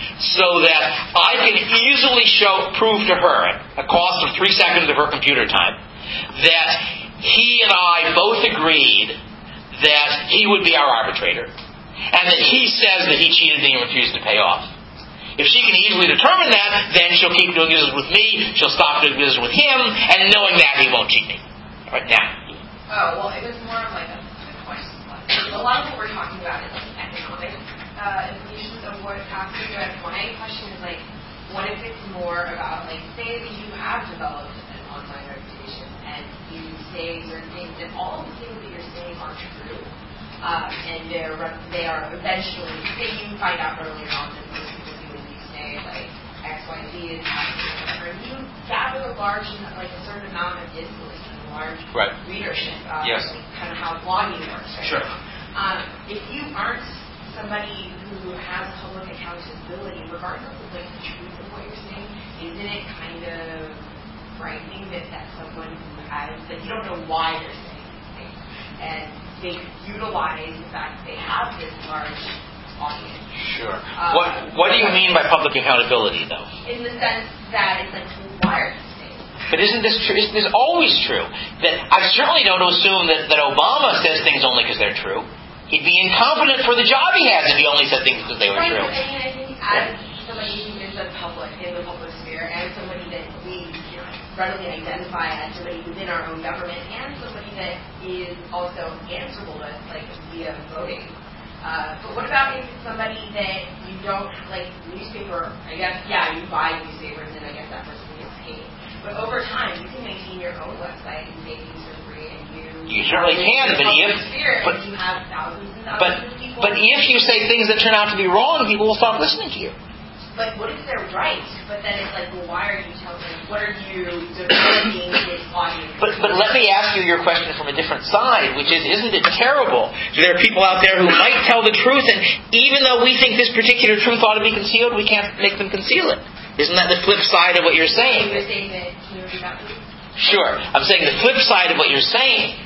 so that I can easily show, prove to her, at a cost of three seconds of her computer time, that he and I both agreed that he would be our arbitrator, and that he says that he cheated me and refused to pay off. If she can easily determine that, then she'll keep doing business with me, she'll stop doing business with him, and knowing that, he won't cheat me. All right, now. Oh, well, it was more of like a, a question. A lot of what we're talking about is like economic uh, implications of what happens. But my question is like, what if it's more about like, say that you have developed an online reputation and you say certain things, and all of the things that you're saying are true, um, and they're they are eventually, say you find out earlier on that most people do, and you say like X Y Z is happening, or you gather a large like a certain amount of influence and a large right. readership. Uh, yes. Like kind of how blogging works. Right sure. Now. Um, if you aren't somebody who has public accountability, regardless of like the truth of what you're saying, isn't it kind of frightening that that's someone who has, like you don't know why they're saying these things, and they utilize the fact that they have this large audience. Sure. Um, what What do you mean by public accountability, though? In the sense that it's like, why are you saying? But isn't this true? Isn't this always true? That I certainly don't assume that, that Obama says things only because they're true. He'd be incompetent for the job he has if he only said things because they were right, true. I mean, I think as somebody who is the public, in the public sphere, and somebody that we you know, readily identify as somebody within our own government, and somebody that is also answerable to us, like via voting. Uh, but what about if it's somebody that you don't, like newspaper, I guess, yeah, you buy newspapers, and I guess that person gets paid. But over time, you can maintain your own website and make things for free, and you... You certainly can, but if... But, you have thousands and thousands but, of people... But if you say things that turn out to be wrong, people will stop listening to you. But what if they're right? But then it's like, well, why are you telling them? What are you developing this audience? But, but let me ask you your question from a different side, which is, isn't it terrible? There are people out there who might tell the truth, and even though we think this particular truth ought to be concealed, we can't make them conceal it. Isn't that the flip side of what you're saying? So you're saying that, can you repeat that, please? Sure. I'm saying the flip side of what you're saying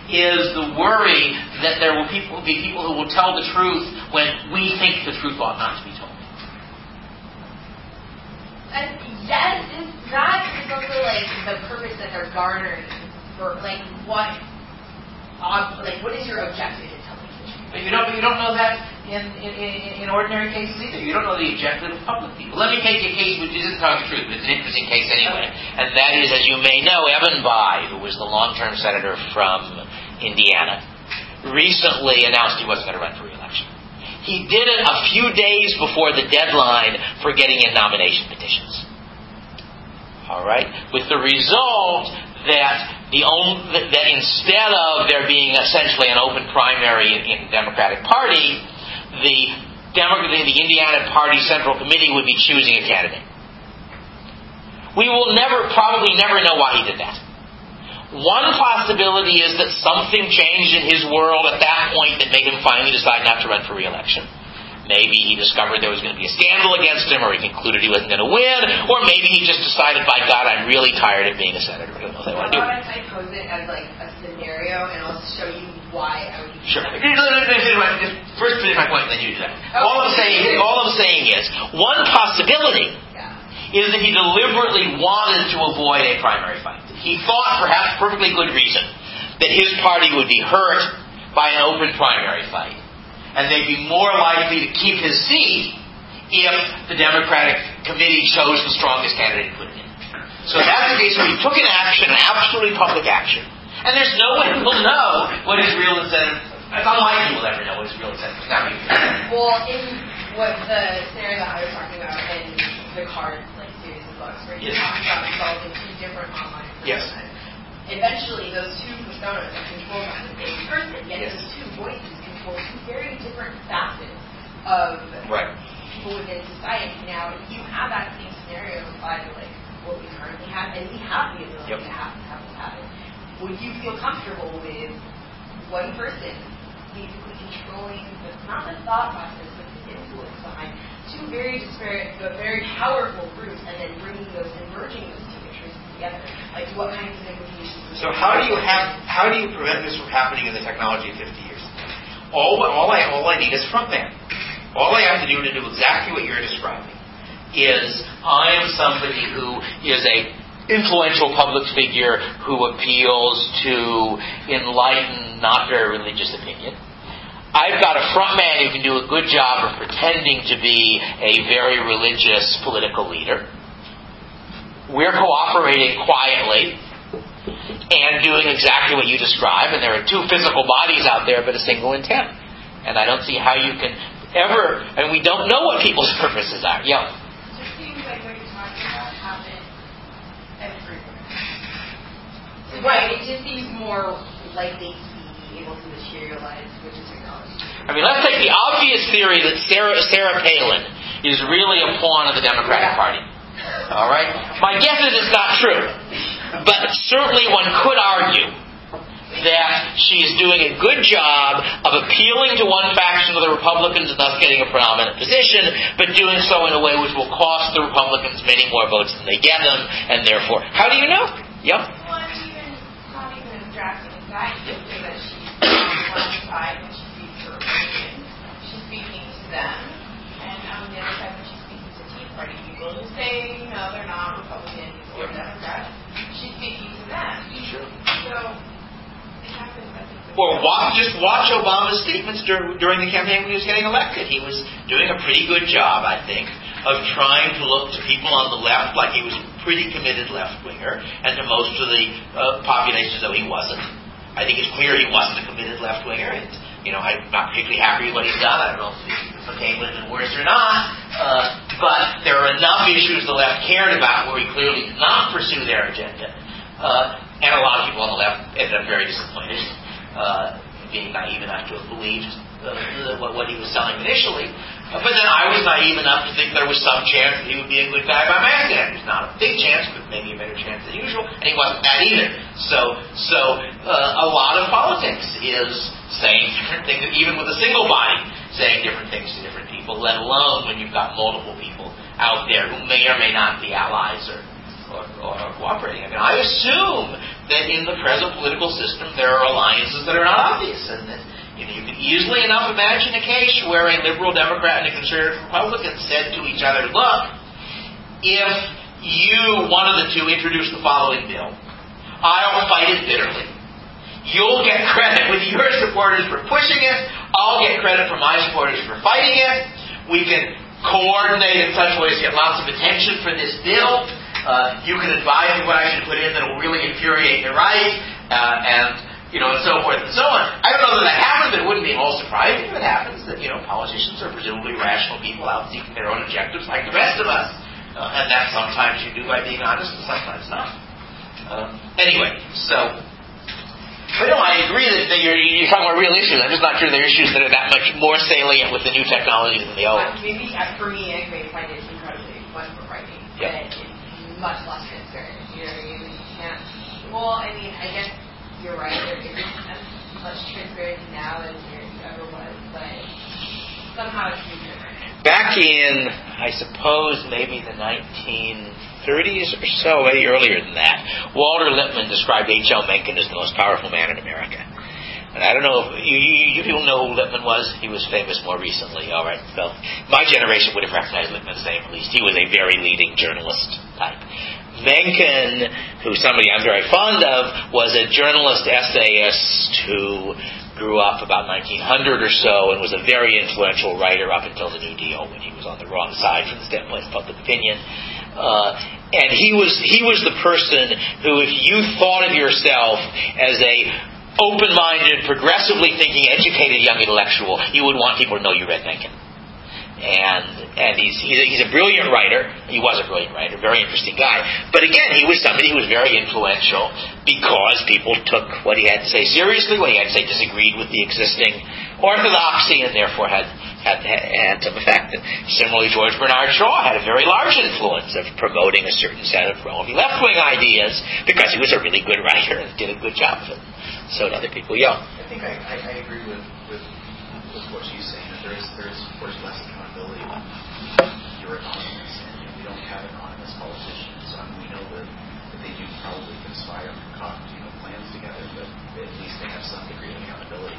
is the worry that there will people, be people who will tell the truth when we think the truth ought not to be told. And yes, is that is also like the purpose that they're garnering for, like what, uh, like what is your objective in telling the truth? But you don't, you don't know that in, in, in, in ordinary cases either. You don't know the objective of public people. Let me take a case which isn't telling the truth, but it's an interesting case anyway. Okay. And that is, as you may know, Evan Bayh, who was the long-term senator from Indiana, recently announced he wasn't going to run for re-election. He did it a few days before the deadline for getting in nomination petitions. All right? With the result that the only, that instead of there being essentially an open primary in, in the Democratic Party, the, Demo- the Indiana Party Central Committee would be choosing a candidate. We will never, probably never know why he did that. One possibility is that something changed in his world at that point that made him finally decide not to run for re-election. Maybe he discovered there was going to be a scandal against him, or he concluded he wasn't going to win, or maybe he just decided, by God, I'm really tired of being a senator. I don't know what I want to do. How about if I pose it as like a scenario, and I'll show you why I would. Sure. First finish my point, then you do that. Okay. All I'm saying, all I'm saying is, one possibility yeah. is that he deliberately wanted to avoid a primary fight. He thought, perhaps perfectly good reason, that his party would be hurt by an open primary fight, and they'd be more likely to keep his seat if the Democratic committee chose the strongest candidate to put it in. So that's the case where he took an action, an absolutely public action, and there's no way we'll know what his real incentive. It's unlikely we'll ever know what his real incentive is. Well, in what the scenario that I was talking about in the card like series of books, where you yes. talk about involving two different online personas. Yes. Eventually, those two personas are controlled by the same person, yet yes. those two voices control two very different facets of right. people within society. Now, if you have that same scenario applied to like what we currently have, and we have the ability yep. to have, have this happen, would you feel comfortable with one person basically controlling the, not the thought process, but the influence behind two very disparate but very powerful groups, and then bringing those and merging those two interests together? Like, what kinds of implications? So how do you have? How do you prevent this from happening in the technology of fifty years? All all I all I need is frontman. All I have to do to do exactly what you're describing is I am somebody who is a influential public figure who appeals to enlightened, not very religious opinion. I've got a frontman who can do a good job of pretending to be a very religious political leader. We're cooperating quietly and doing exactly what you describe, and there are two physical bodies out there but a single intent. And I don't see how you can ever, and we don't know what people's purposes are. Yeah. It just seems like what you're talking about happens everywhere. Right, it just seems more likely to be able to materialize with the technology. I mean, let's take the obvious theory that Sarah, Sarah Palin is really a pawn of the Democratic Party. All right? My guess is it's not true. But certainly one could argue that she is doing a good job of appealing to one faction of the Republicans and thus getting a predominant position, but doing so in a way which will cost the Republicans many more votes than they get them, and therefore, how do you know? Yep. Well, even, not even abstracting that, you say that she's on one side when she speaks to Republicans, she's speaking to them, and on the other side when she's speaking to Tea Party people who say, you know, they're not Republicans or Democrats, she's speaking to them. Sure. So, it happens, I think. Or watch, just watch Obama's statements dur- during the campaign when he was getting elected. He was doing a pretty good job, I think, of trying to look to people on the left like he was a pretty committed left-winger, and to most of the uh, population as though he wasn't. I think it's clear he wasn't a committed left-winger. And, you know, I'm not particularly happy with what he's done. I don't know if the campaign would have been worse or not. Uh, but there are enough issues the left cared about where he clearly did not pursue their agenda. Uh, and a lot of people on the left ended up very disappointed, uh, being naive enough to have believed uh, what, what he was selling initially. Uh, but then I was naive enough to think there was some chance that he would be a good guy by my standards. Not a big chance, but maybe a better chance than usual. And he wasn't that either. So, so uh, a lot of politics is saying different things, even with a single body, saying different things to different people, let alone when you've got multiple people out there who may or may not be allies or Or, or cooperating. I mean, I assume that in the present political system there are alliances that are not obvious, and that you know you can easily enough imagine a case where a liberal Democrat and a conservative Republican said to each other, "Look, if you, one of the two, introduce the following bill, I'll fight it bitterly. You'll get credit with your supporters for pushing it. I'll get credit from my supporters for fighting it. We can coordinate in such ways to get lots of attention for this bill." Uh, you can advise me what I should put in that will really infuriate the right, uh, and you know, and so forth and so on. I don't know that that happens, but it wouldn't be at all surprising if it happens. That you know, politicians are presumably rational people out seeking their own objectives, like the rest of us, uh, and that sometimes you do by being honest, and sometimes not. Uh, anyway, so. But no, I agree that, that you're, you're talking about real issues. I'm just not sure there are issues that are that much more salient with the new technology than the old. Maybe uh, for me, I may find it incredibly much more frightening. Yep. Much less transparent. You know what I mean? You can't. Well, I mean, I guess you're right. There isn't as much transparency now as there ever was, but somehow it's different. back in, I suppose, maybe the nineteen thirties or so, maybe earlier than that, Walter Lippmann described H L Mencken as the most powerful man in America. And I don't know if you, you, you people know who Lippmann was. He was famous more recently. All right, so my generation would have recognized Lippmann's name at least. He was a very leading journalist type. Mencken, who somebody I'm very fond of, was a journalist essayist who grew up about nineteen hundred or so and was a very influential writer up until the New Deal, when he was on the wrong side from the standpoint of public opinion. Uh, and he was he was the person who, if you thought of yourself as a open-minded, progressively thinking, educated young intellectual, you would want people to know you read Mencken. And and he's, he's, a, he's a brilliant writer. He was a brilliant writer, very interesting guy. But again, he was somebody who was very influential because people took what he had to say seriously, what he had to say disagreed with the existing orthodoxy, and therefore had had, had some effect. And similarly, George Bernard Shaw had a very large influence of promoting a certain set of relatively left-wing ideas because he was a really good writer and did a good job of it. So did other people. Yeah. I think I, I, I agree with, with with what she's saying, that there is there is of course less accountability when you're anonymous, and we don't have anonymous politicians. So I mean, we know that, that they do probably conspire and concoct, you know, plans together, but at least they have some degree of accountability.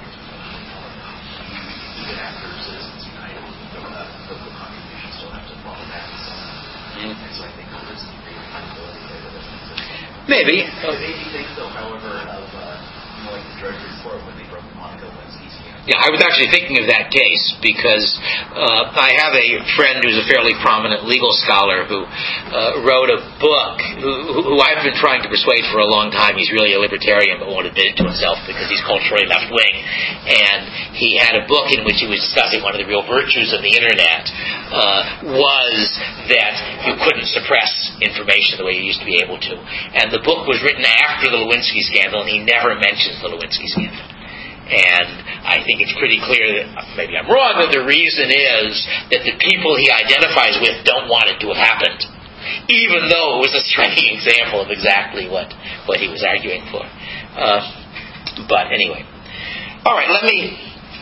Even after Citizens United, uh, political contributions still have to fall back and so on. Mm-hmm. And so I think there is a degree of accountability there that doesn't exist. Maybe. It made me think, though, however, of uh, you know, like the Drudge Report when they broke the Monica Lewinsky scandal. Yeah, I was actually thinking of that case because uh, I have a friend who's a fairly prominent legal scholar who uh, wrote a book who, who I've been trying to persuade for a long time. He's really a libertarian but won't admit it to himself because he's culturally left-wing. And he had a book in which he was discussing one of the real virtues of the Internet uh, was that you couldn't suppress information the way you used to be able to. And the book was written after the Lewinsky scandal, and he never mentions the Lewinsky scandal. And I think it's pretty clear that, maybe I'm wrong, that the reason is that the people he identifies with don't want it to have happened, even though it was a striking example of exactly what, what he was arguing for. Uh, but anyway. All right, let me...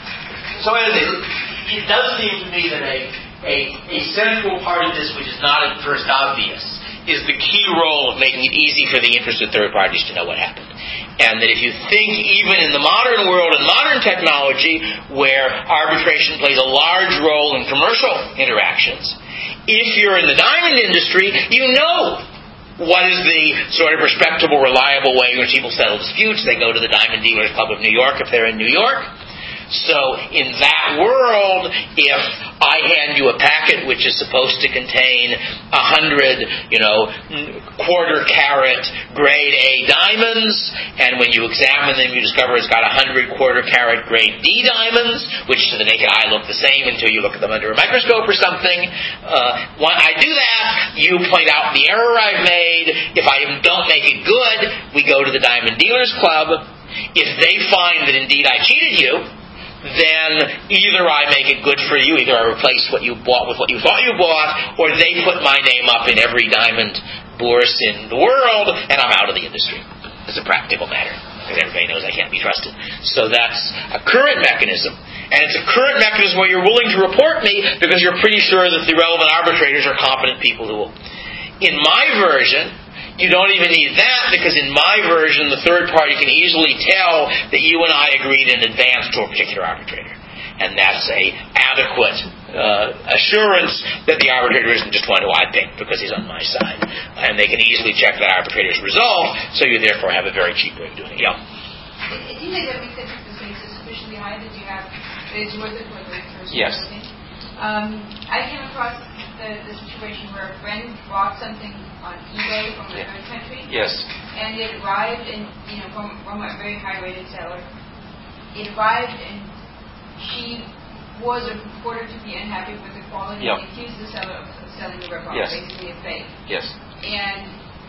So it does seem to me that a, a, a central part of this, which is not at first obvious, is the key role of making it easy for the interested third parties to know what happened. And that if you think even in the modern world and modern technology where arbitration plays a large role in commercial interactions, if you're in the diamond industry, you know what is the sort of respectable, reliable way in which people settle disputes. They go to the Diamond Dealers Club of New York if they're in New York. So in that world, if I hand you a packet which is supposed to contain a hundred, you know, quarter carat grade A diamonds, and when you examine them, you discover it's got a hundred quarter carat grade D diamonds, which to the naked eye look the same until you look at them under a microscope or something. Uh, when I do that, you point out the error I've made. If I don't make it good, we go to the Diamond Dealers Club. If they find that indeed I cheated you, then either I make it good for you, either I replace what you bought with what you thought you bought, or they put my name up in every diamond bourse in the world, and I'm out of the industry. It's a practical matter, because everybody knows I can't be trusted. So that's a current mechanism. And it's a current mechanism where you're willing to report me because you're pretty sure that the relevant arbitrators are competent people who will. In my version, you don't even need that, because in my version, the third party can easily tell that you and I agreed in advance to a particular arbitrator. And that's a adequate uh, assurance that the arbitrator isn't just one who I picked because he's on my side. And they can easily check that arbitrator's resolve, so you therefore have a very cheap way of doing it. Yeah? It, it seems like that makes sense if the stakes is sufficiently high that you have, that it's worth it for the first Yes. Um, I came across the, the situation where a friend bought something on eBay from a third country. Yes. And it arrived in, you know, from, from a very high-rated seller. It arrived and she was reported to be unhappy with the quality Yep. and accused the seller of selling the ripoff, Yes. basically a fake. Yes. And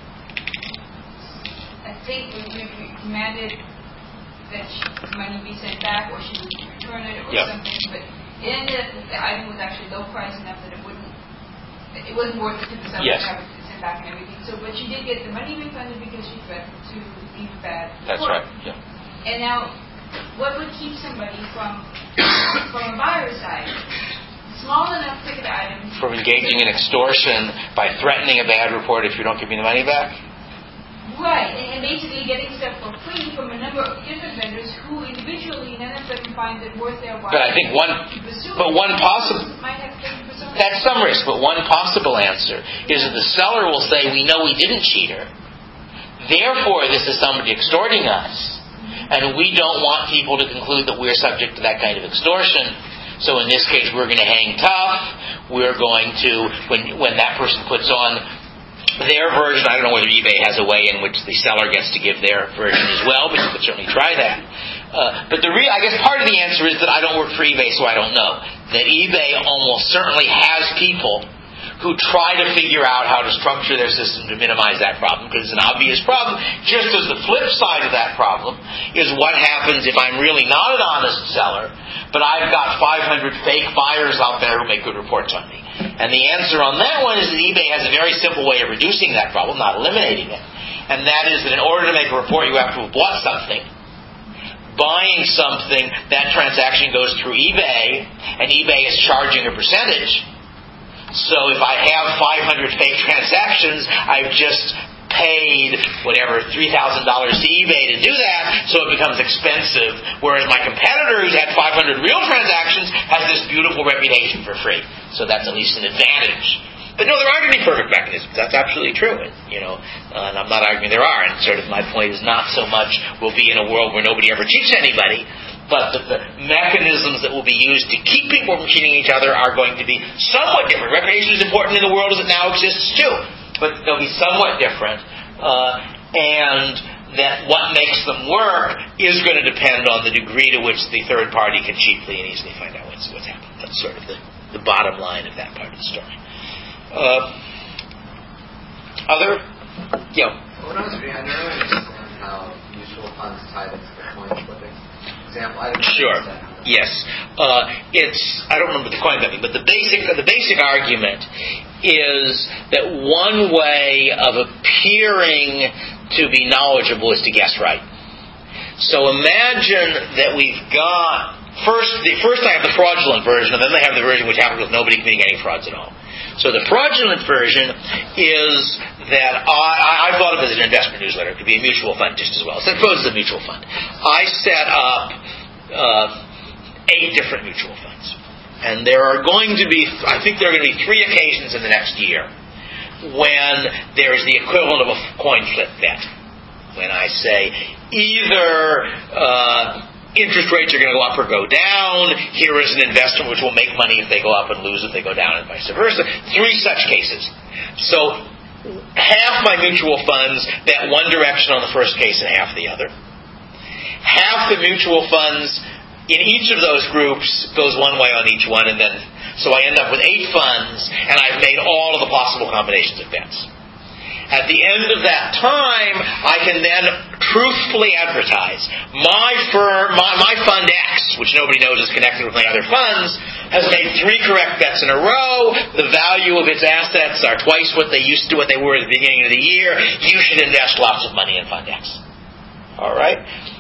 I think we, we demanded that she, money be sent back or she would return it or Yep. something, but it ended up that the item was actually low price enough that it wouldn't, it wasn't worth it to the seller Yes. to have it sent back and everything. So, but she did get the money refunded because she threatened to leave bad That's report. right. Yeah. And now, what would keep somebody from, from a buyer's side, small enough ticket items. From engaging in extortion by threatening a bad report if you don't give me the money back? Right, and, and basically getting stuff for free from a number of different vendors who individually none of them find it worth their while. But I think one, but one possible, that's some risk, but one possible answer is that the seller will say, we know we didn't cheat her, therefore this is somebody extorting us, and we don't want people to conclude that we're subject to that kind of extortion. So in this case, we're going to hang tough. We're going to, when when that person puts on their version, I don't know whether eBay has a way in which the seller gets to give their version as well, but you could certainly try that. Uh, but the real, I guess part of the answer is that I don't work for eBay, so I don't know. That eBay almost certainly has people who try to figure out how to structure their system to minimize that problem, because it's an obvious problem. Just as the flip side of that problem is what happens if I'm really not an honest seller, but I've got five hundred fake buyers out there who make good reports on me. And the answer on that one is that eBay has a very simple way of reducing that problem, not eliminating it. And that is that in order to make a report, you have to have bought something. Buying something, that transaction goes through eBay, and eBay is charging a percentage. So if I have five hundred fake transactions, I've just paid whatever three thousand dollars to eBay to do that, so it becomes expensive. Whereas my competitor, who's had five hundred real transactions, has this beautiful reputation for free. So that's at least an advantage. But no, there aren't any perfect mechanisms. That's absolutely true. And, you know, uh, and I'm not arguing there are. And sort of my point is not so much we'll be in a world where nobody ever cheats anybody, but that the mechanisms that will be used to keep people from cheating each other are going to be somewhat different. Reputation is important in the world as it now exists too, but they'll be somewhat different. Uh, and that what makes them work is going to depend on the degree to which the third party can cheaply and easily find out what's, what's happened. That's sort of the, the bottom line of that part of the story. Uh, other? Yeah. What I was reading, I never understand how mutual funds tied into the coin flipping. Example, I sure. Yes. Uh, it's I don't remember the coin flipping, but the basic the basic argument is that one way of appearing to be knowledgeable is to guess right. So imagine that we've got first the first I have the fraudulent version, and then they have the version which happens with nobody committing any frauds at all. So the fraudulent version is that I, I thought of it as an investment newsletter. It could be a mutual fund just as well. Suppose it's a mutual fund. I set up uh, eight different mutual funds. And there are going to be, I think there are going to be three occasions in the next year when there is the equivalent of a coin flip bet. When I say either uh, interest rates are going to go up or go down, here is an investment which will make money if they go up and lose if they go down, and vice versa. Three such cases. So half my mutual funds bet one direction on the first case and half the other. Half the mutual funds in each of those groups goes one way on each one, and then so I end up with eight funds, and I've made all of the possible combinations of bets. At the end of that time, I can then truthfully advertise my firm, my, my fund X, which nobody knows is connected with my other funds, has made three correct bets in a row. The value of its assets are twice what they used to, what they were at the beginning of the year. You should invest lots of money in fund X. All right?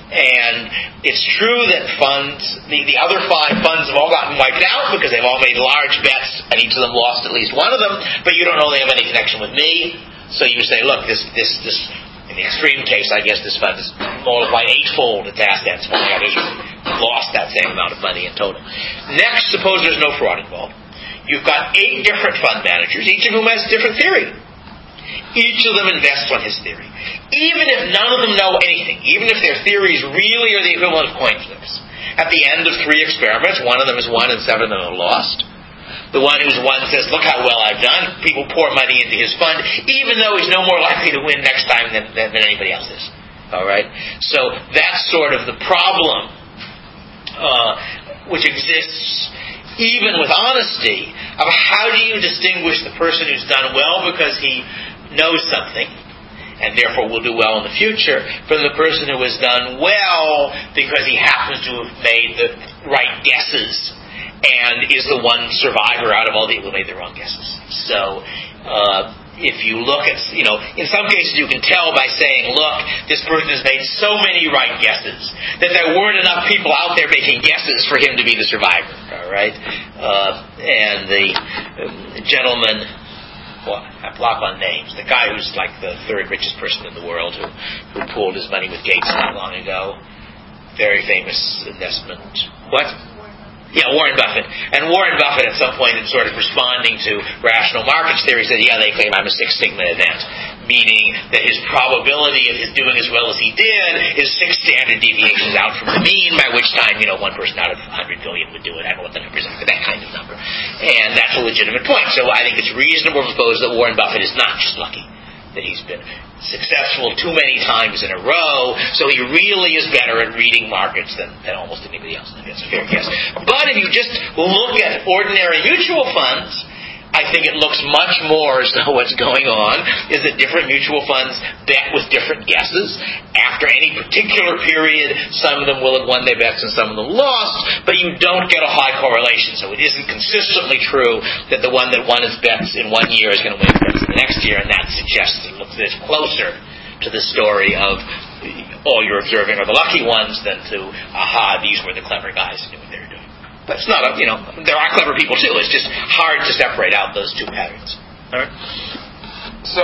And it's true that funds, the, the other five funds have all gotten wiped out because they've all made large bets and each of them lost at least one of them, but you don't know they have any connection with me. So you say, look, this, this, this, in the extreme case, I guess this fund is multiplied eightfold its assets. Well, they lost that same amount of money in total. Next, suppose there's no fraud involved. You've got eight different fund managers, each of whom has a different theory. Each of them invests on his theory. Even if none of them know anything, even if their theories really are the equivalent of coin flips, at the end of three experiments, one of them is won and seven of them are lost. The one who's won says, look how well I've done. People pour money into his fund, even though he's no more likely to win next time than, than, than anybody else is. All right? So that's sort of the problem uh, which exists even with honesty of how do you distinguish the person who's done well because he knows something and therefore will do well in the future from the person who has done well because he happens to have made the right guesses and is the one survivor out of all the people who made the wrong guesses. So, uh, if you look at, you know, in some cases you can tell by saying, look, this person has made so many right guesses that there weren't enough people out there making guesses for him to be the survivor, all right? Uh, and the uh, gentleman, well, I block on names, the guy who's like the third richest person in the world who, who pooled his money with Gates not long ago, very famous investment, what? Yeah, Warren Buffett. And Warren Buffett at some point in sort of responding to rational markets theory said, yeah, they claim I'm a Six Sigma event, meaning that his probability of his doing as well as he did is six standard deviations out from the mean, by which time, you know, one person out of one hundred billion would do it. I don't know what the numbers are, but that kind of number. And that's a legitimate point. So I think it's reasonable to suppose that Warren Buffett is not just lucky, that he's been successful too many times in a row, so he really is better at reading markets than, than almost anybody else. That's a fair guess. But if you just look at ordinary mutual funds, I think it looks much more as though what's going on is that different mutual funds bet with different guesses. After any particular period, some of them will have won their bets and some of them lost, but you don't get a high correlation. So it isn't consistently true that the one that won its bets in one year is going to win its bets in the next year, and that suggests it looks it's closer to the story of all you're observing are the lucky ones than to, aha, these were the clever guys who knew what they were doing. But it's not a, you know, there are clever people too. It's just hard to separate out those two patterns. All right. So,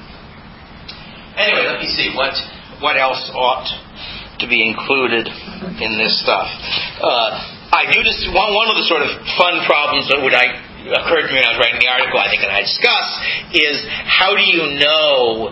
anyway, let me see what what else ought to be included in this stuff. Uh, I do just one one of the sort of fun problems that would I occurred to me when I was writing the article, I think, and I discussed, is how do you know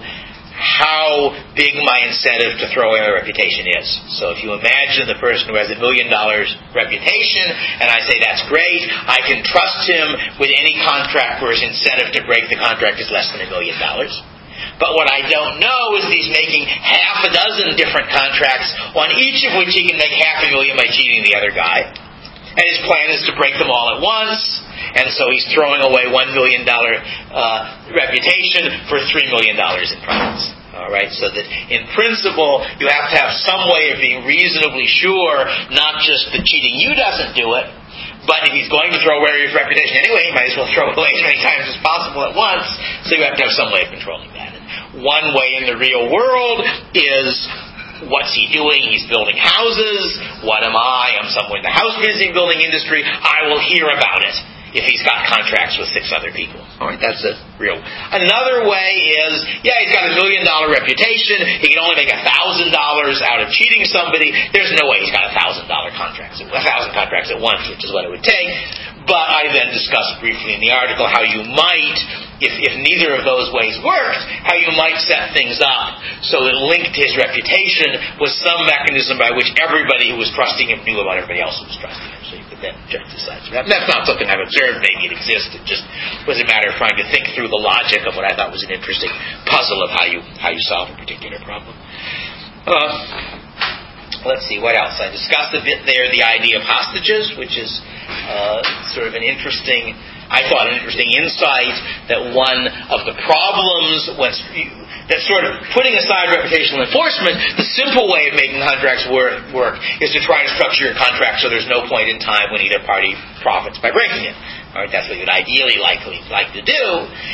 how big my incentive to throw away my reputation is. So if you imagine the person who has a million dollars reputation, and I say that's great, I can trust him with any contract where his incentive to break the contract is less than a million dollars. But what I don't know is that he's making half a dozen different contracts, on each of which he can make half a million by cheating the other guy. And his plan is to break them all at once, and so he's throwing away one million dollars uh, reputation for three million dollars in profits. All right, so that in principle, you have to have some way of being reasonably sure, not just that cheating you doesn't do it, but if he's going to throw away his reputation anyway, he might as well throw it away as many times as possible at once, so you have to have some way of controlling that. And one way in the real world is, what's he doing? He's building houses. What am I? I'm somewhere in the house building building industry. I will hear about it if he's got contracts with six other people. All right, that's a real. Another way is, yeah, he's got a million dollar reputation. He can only make a thousand dollars out of cheating somebody. There's no way he's got a thousand dollar contracts, a thousand contracts at once, which is what it would take. But I then discussed briefly in the article how you might, if, if neither of those ways worked, how you might set things up so that linked to his reputation was some mechanism by which everybody who was trusting him knew about everybody else who was trusting him. So you could then check the sides of that. And that's not something I've observed. Maybe it exists. It just was a matter of trying to think through the logic of what I thought was an interesting puzzle of how you how you solve a particular problem. Uh, let's see, what else? I discussed a bit there the idea of hostages, which is uh, sort of an interesting, I thought an interesting insight that one of the problems when that sort of putting aside reputational enforcement, the simple way of making contracts work, work is to try to structure your contract so there's no point in time when either party profits by breaking it. All right, that's what you'd ideally like, like to do.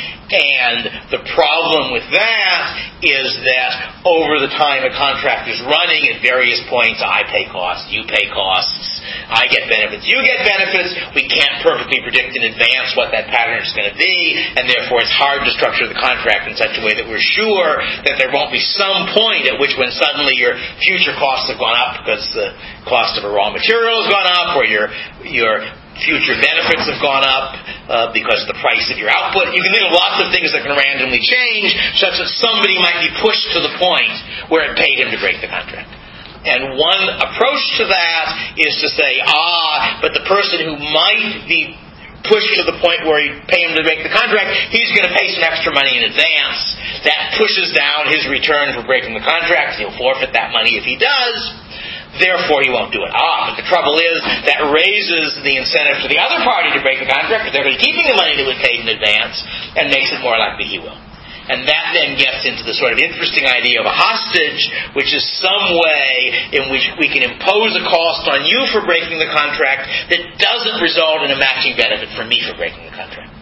And the problem with that is that over the time a contract is running, at various points, I pay costs, you pay costs, I get benefits, you get benefits. We can't perfectly predict in advance what that pattern is going to be, and therefore it's hard to structure the contract in such a way that we're sure that there won't be some point at which when suddenly your future costs have gone up because the cost of a raw material has gone up, or your your future benefits have gone up uh, because the price of your output. You can think of lots of things that can randomly change such that somebody might be pushed to the point where it paid him to break the contract. And one approach to that is to say, ah, but the person who might be pushed to the point where you pay him to make the contract, he's going to pay some extra money in advance. That pushes down his return for breaking the contract. He'll forfeit that money if he does. Therefore, he won't do it. Ah, but the trouble is that raises the incentive to the other party to break the contract because they're going to be keeping the money that was paid in advance and makes it more likely he will. And that then gets into the sort of interesting idea of a hostage, which is some way in which we can impose a cost on you for breaking the contract that doesn't result in a matching benefit for me for breaking the contract.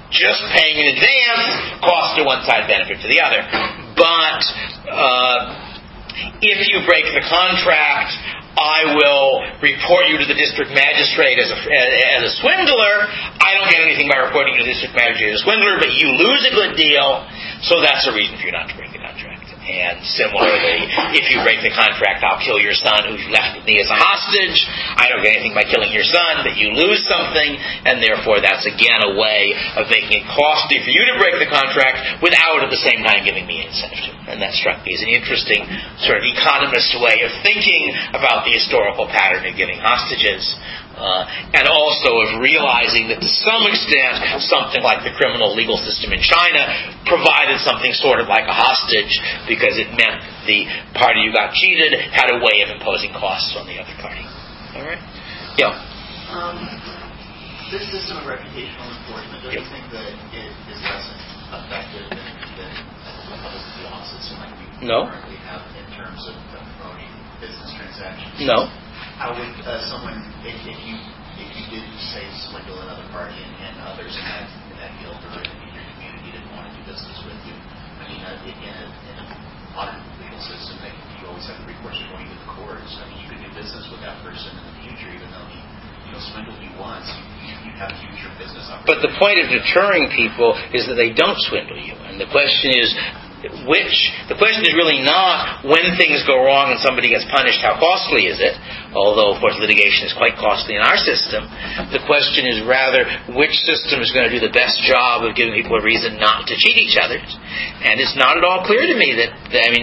just paying in advance, cost to one side, benefit to the other. But uh, if you break the contract, I will report you to the district magistrate as a, as a swindler. I don't get anything by reporting you to the district magistrate as a swindler, but you lose a good deal, so that's a reason for you not to break the contract. And similarly, if you break the contract, I'll kill your son who's left with me as a hostage. I don't get anything by killing your son, but you lose something, and therefore that's again a way of making it costly for you to break the contract without at the same time giving me an incentive to. And that struck me as an interesting sort of economist way of thinking about the historical pattern of giving hostages. Uh, and also of realizing that to some extent something like the criminal legal system in China provided something sort of like a hostage because it meant the party who got cheated had a way of imposing costs on the other party. All right? Yeah. Um, this system of reputational enforcement, don't you think that it is less effective than, than the opposite system like we no. currently have in terms of promoting business transactions? No. How would uh, someone, if, if you if you did say swindle another party and, and others in that in that guild or in your community didn't want to do business with you, I mean, uh, in a in a modern legal system, that you always have the recourse of going to the courts. I mean, you could do business with that person in the future, even though he you know swindled you once. You, you have future business opportunities. But the point of deterring people is that they don't swindle you, and the question is. Which, the question is really not when things go wrong and somebody gets punished, how costly is it? Although, of course, litigation is quite costly in our system. The question is rather which system is going to do the best job of giving people a reason not to cheat each other. And it's not at all clear to me that, that I mean,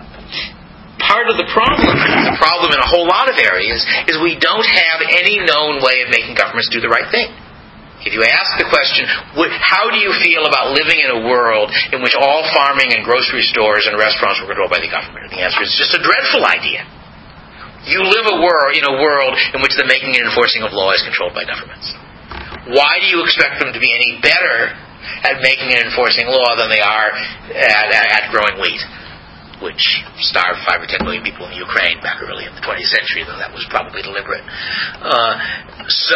part of the problem, the problem in a whole lot of areas, is we don't have any known way of making governments do the right thing. If you ask the question, how do you feel about living in a world in which all farming and grocery stores and restaurants were controlled by the government? And the answer is it's just a dreadful idea. You live a world in a world in which the making and enforcing of law is controlled by governments. Why do you expect them to be any better at making and enforcing law than they are at, at, at growing wheat, which starved five or ten million people in Ukraine back early in the twentieth century, though that was probably deliberate. Uh, so...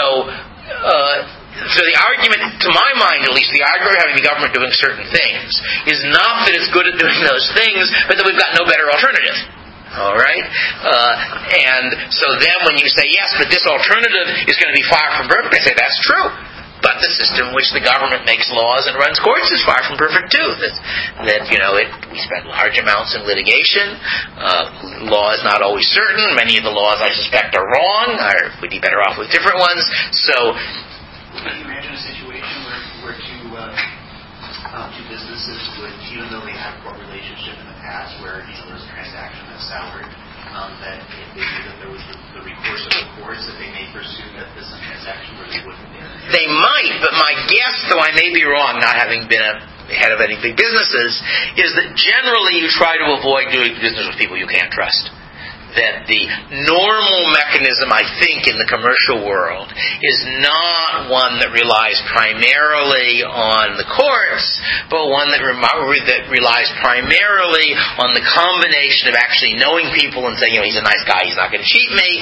Uh, So the argument, to my mind at least, the argument of having the government doing certain things is not that it's good at doing those things, but that we've got no better alternative. All right? Uh, and so then when you say, yes, but this alternative is going to be far from perfect, I say that's true. But the system in which the government makes laws and runs courts is far from perfect too. That, that you know, it, we spend large amounts in litigation. Uh, law is not always certain. Many of the laws, I suspect, are wrong, or we'd be better off with different ones. So... Can you imagine a situation where, where two, uh, uh, two businesses would, even though they had a court relationship in the past, where you know there was a transaction that soured, um, that if they knew that there was the, the recourse of the courts, that they may pursue that business transaction where they wouldn't be? They might, but my guess, though I may be wrong, not having been a head of any big businesses, is that generally you try to avoid doing business with people you can't trust. That the normal mechanism, I think, in the commercial world is not one that relies primarily on the courts, but one that, rem- that relies primarily on the combination of actually knowing people and saying, you know, he's a nice guy, he's not going to cheat me,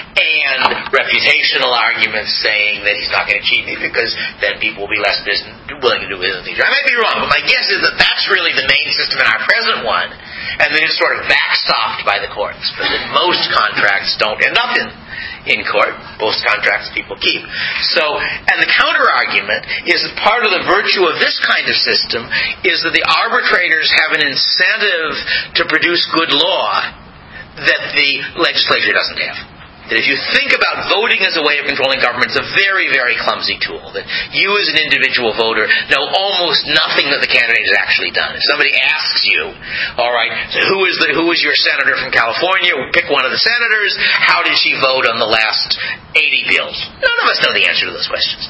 and reputational arguments saying that he's not going to cheat me because then people will be less business, willing to do business with each other. I might be wrong, but my guess is that that's really the main system in our present one, and then it's sort of backstopped by the courts. But that most contracts don't end up in, in court. Most contracts people keep. So, and the counter-argument is that part of the virtue of this kind of system is that the arbitrators have an incentive to produce good law that the legislature doesn't have. That if you think about voting as a way of controlling government, it's a very, very clumsy tool. That you as an individual voter know almost nothing that the candidate has actually done. If somebody asks you, all right, so who is the who is your senator from California? Pick one of the senators. How did she vote on the last eighty bills? None of us know the answer to those questions.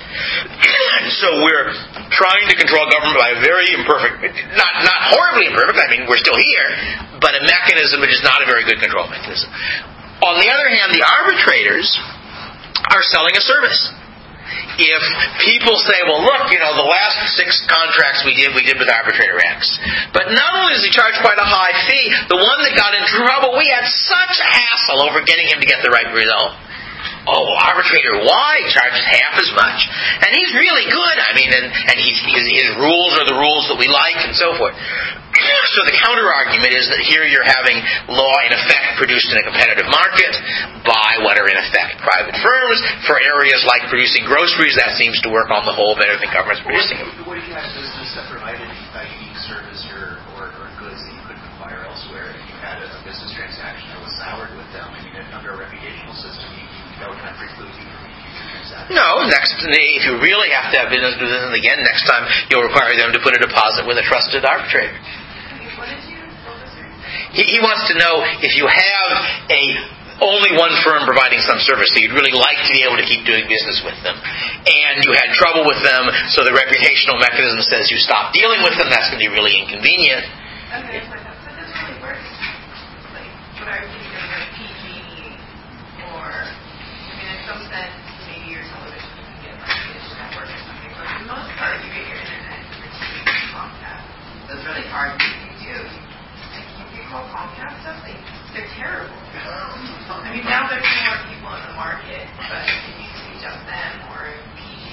So we're trying to control government by a very imperfect, not not horribly imperfect, I mean, we're still here, but a mechanism which is not a very good control mechanism. On the other hand, the arbitrators are selling a service. If people say, well, look, you know, the last six contracts we did, we did with arbitrator X. But not only does he charge quite a high fee, the one that got in trouble, we had such a hassle over getting him to get the right result. oh, arbitrator Y charges half as much, and he's really good. I mean, and, and he's, his, his rules are the rules that we like, and so forth. So the counter-argument is that here you're having law in effect produced in a competitive market by what are in effect private firms. For areas like producing groceries, that seems to work on the whole better than governments producing them. What if you had a business that provided a unique service or, or, or goods that you couldn't acquire elsewhere, and you had a, a business transaction that was soured with them? I mean, under a reputational system, you, that would kind of preclude you from future transactions. No, next, if you really have to have business with them again, next time you'll require them to put a deposit with a trusted arbitrator. He, he wants to know if you have a only one firm providing some service that you'd really like to be able to keep doing business with them, and you had trouble with them, so the reputational mechanism says you stop dealing with them, that's going to be really inconvenient. Okay, but this really works. Like, what I would think of like P G or, I mean, in some sense, maybe your television can get like a dish network or something, but for the most part, you get your internet through T V and Comcast. So it's really hard what you do. Like, you call Comcast stuff, like, they're terrible. I mean, now there's more people in the market, but it used to be just them or P G.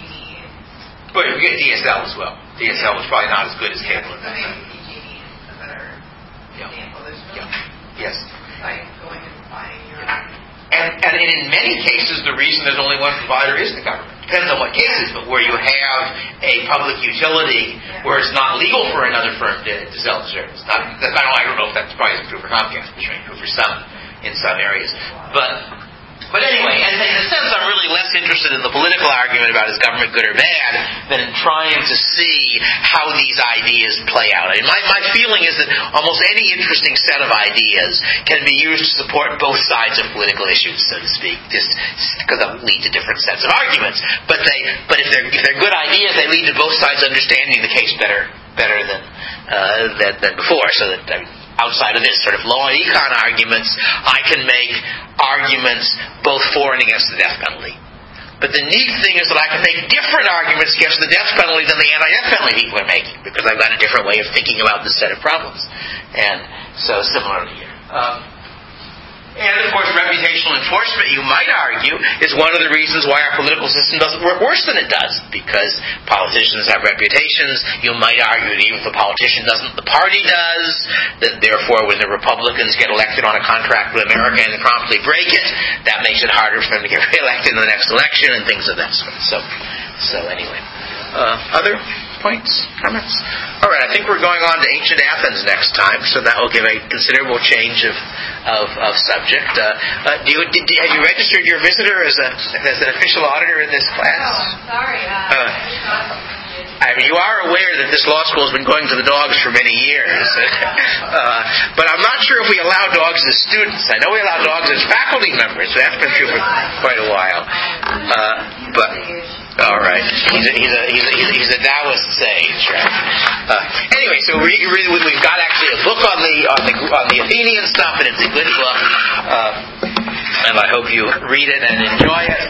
But you get D S L as well. D S L was probably not as good as cable at that Maybe time. P G is a better Yeah. example. There's really Yeah. Yes. like going and buying your own. And, and in many cases, the reason there's only one provider is the government. Depends on what cases, but where you have a public utility where it's not legal for another firm to, to sell the service. Not, I, don't, I don't know if that's probably true for Comcast, but it's true for some in some areas. But but anyway, and in a sense, I'm really less interested in the political argument about is government good or bad than in trying to see how these ideas play out. I mean, my, my feeling is that almost any interesting set of ideas can be used to support both sides of political issues, so to speak, just because they'll lead to different sets of arguments. But they, but if they're if they're good ideas, they lead to both sides understanding the case better better than uh, than, than before. So that I mean, outside of this sort of law and econ arguments, I can make arguments both for and against the death penalty. But the neat thing is that I can make different arguments against the death penalty than the anti-death penalty people are making, because I've got a different way of thinking about this set of problems. And so similarly here. Um, And, of course, reputational enforcement, you might argue, is one of the reasons why our political system doesn't work worse than it does. Because politicians have reputations. You might argue that even if the politician doesn't, the party does. That, therefore, when the Republicans get elected on a contract with America and promptly break it, that makes it harder for them to get reelected in the next election and things of that sort. So, so anyway. Uh, other points? Comments? All right, I think we're going on to ancient Athens next time, so that will give a considerable change of of, of subject. Uh, uh, do you did, have you registered your visitor as a as an official auditor in this class? Oh, I'm sorry. Uh, Uh, I mean, you are aware that this law school has been going to the dogs for many years, uh, but I'm not sure if we allow dogs as students. I know we allow dogs as faculty members, so that's been true for quite a while. Uh, but all right, he's a, he's a, he's a, he's a Taoist sage, right? Uh, anyway, so we, we, we've got actually a book on the on the on the Athenian stuff, and it's a good book, uh, and I hope you read it and enjoy it.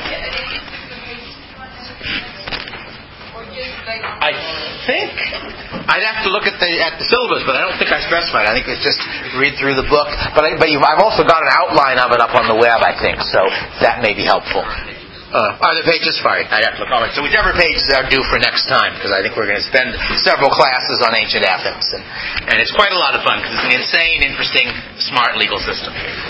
I think I'd have to look at the at the syllabus, but I don't think I specified. I think it's just read through the book. But I, but you've, I've also got an outline of it up on the web, I think, so that may be helpful. Uh, are the pages? Sorry, I'd have to look. All right, so whichever pages are due for next time, because I think we're going to spend several classes on ancient Athens, and, and it's quite a lot of fun because it's an insane, interesting, smart legal system.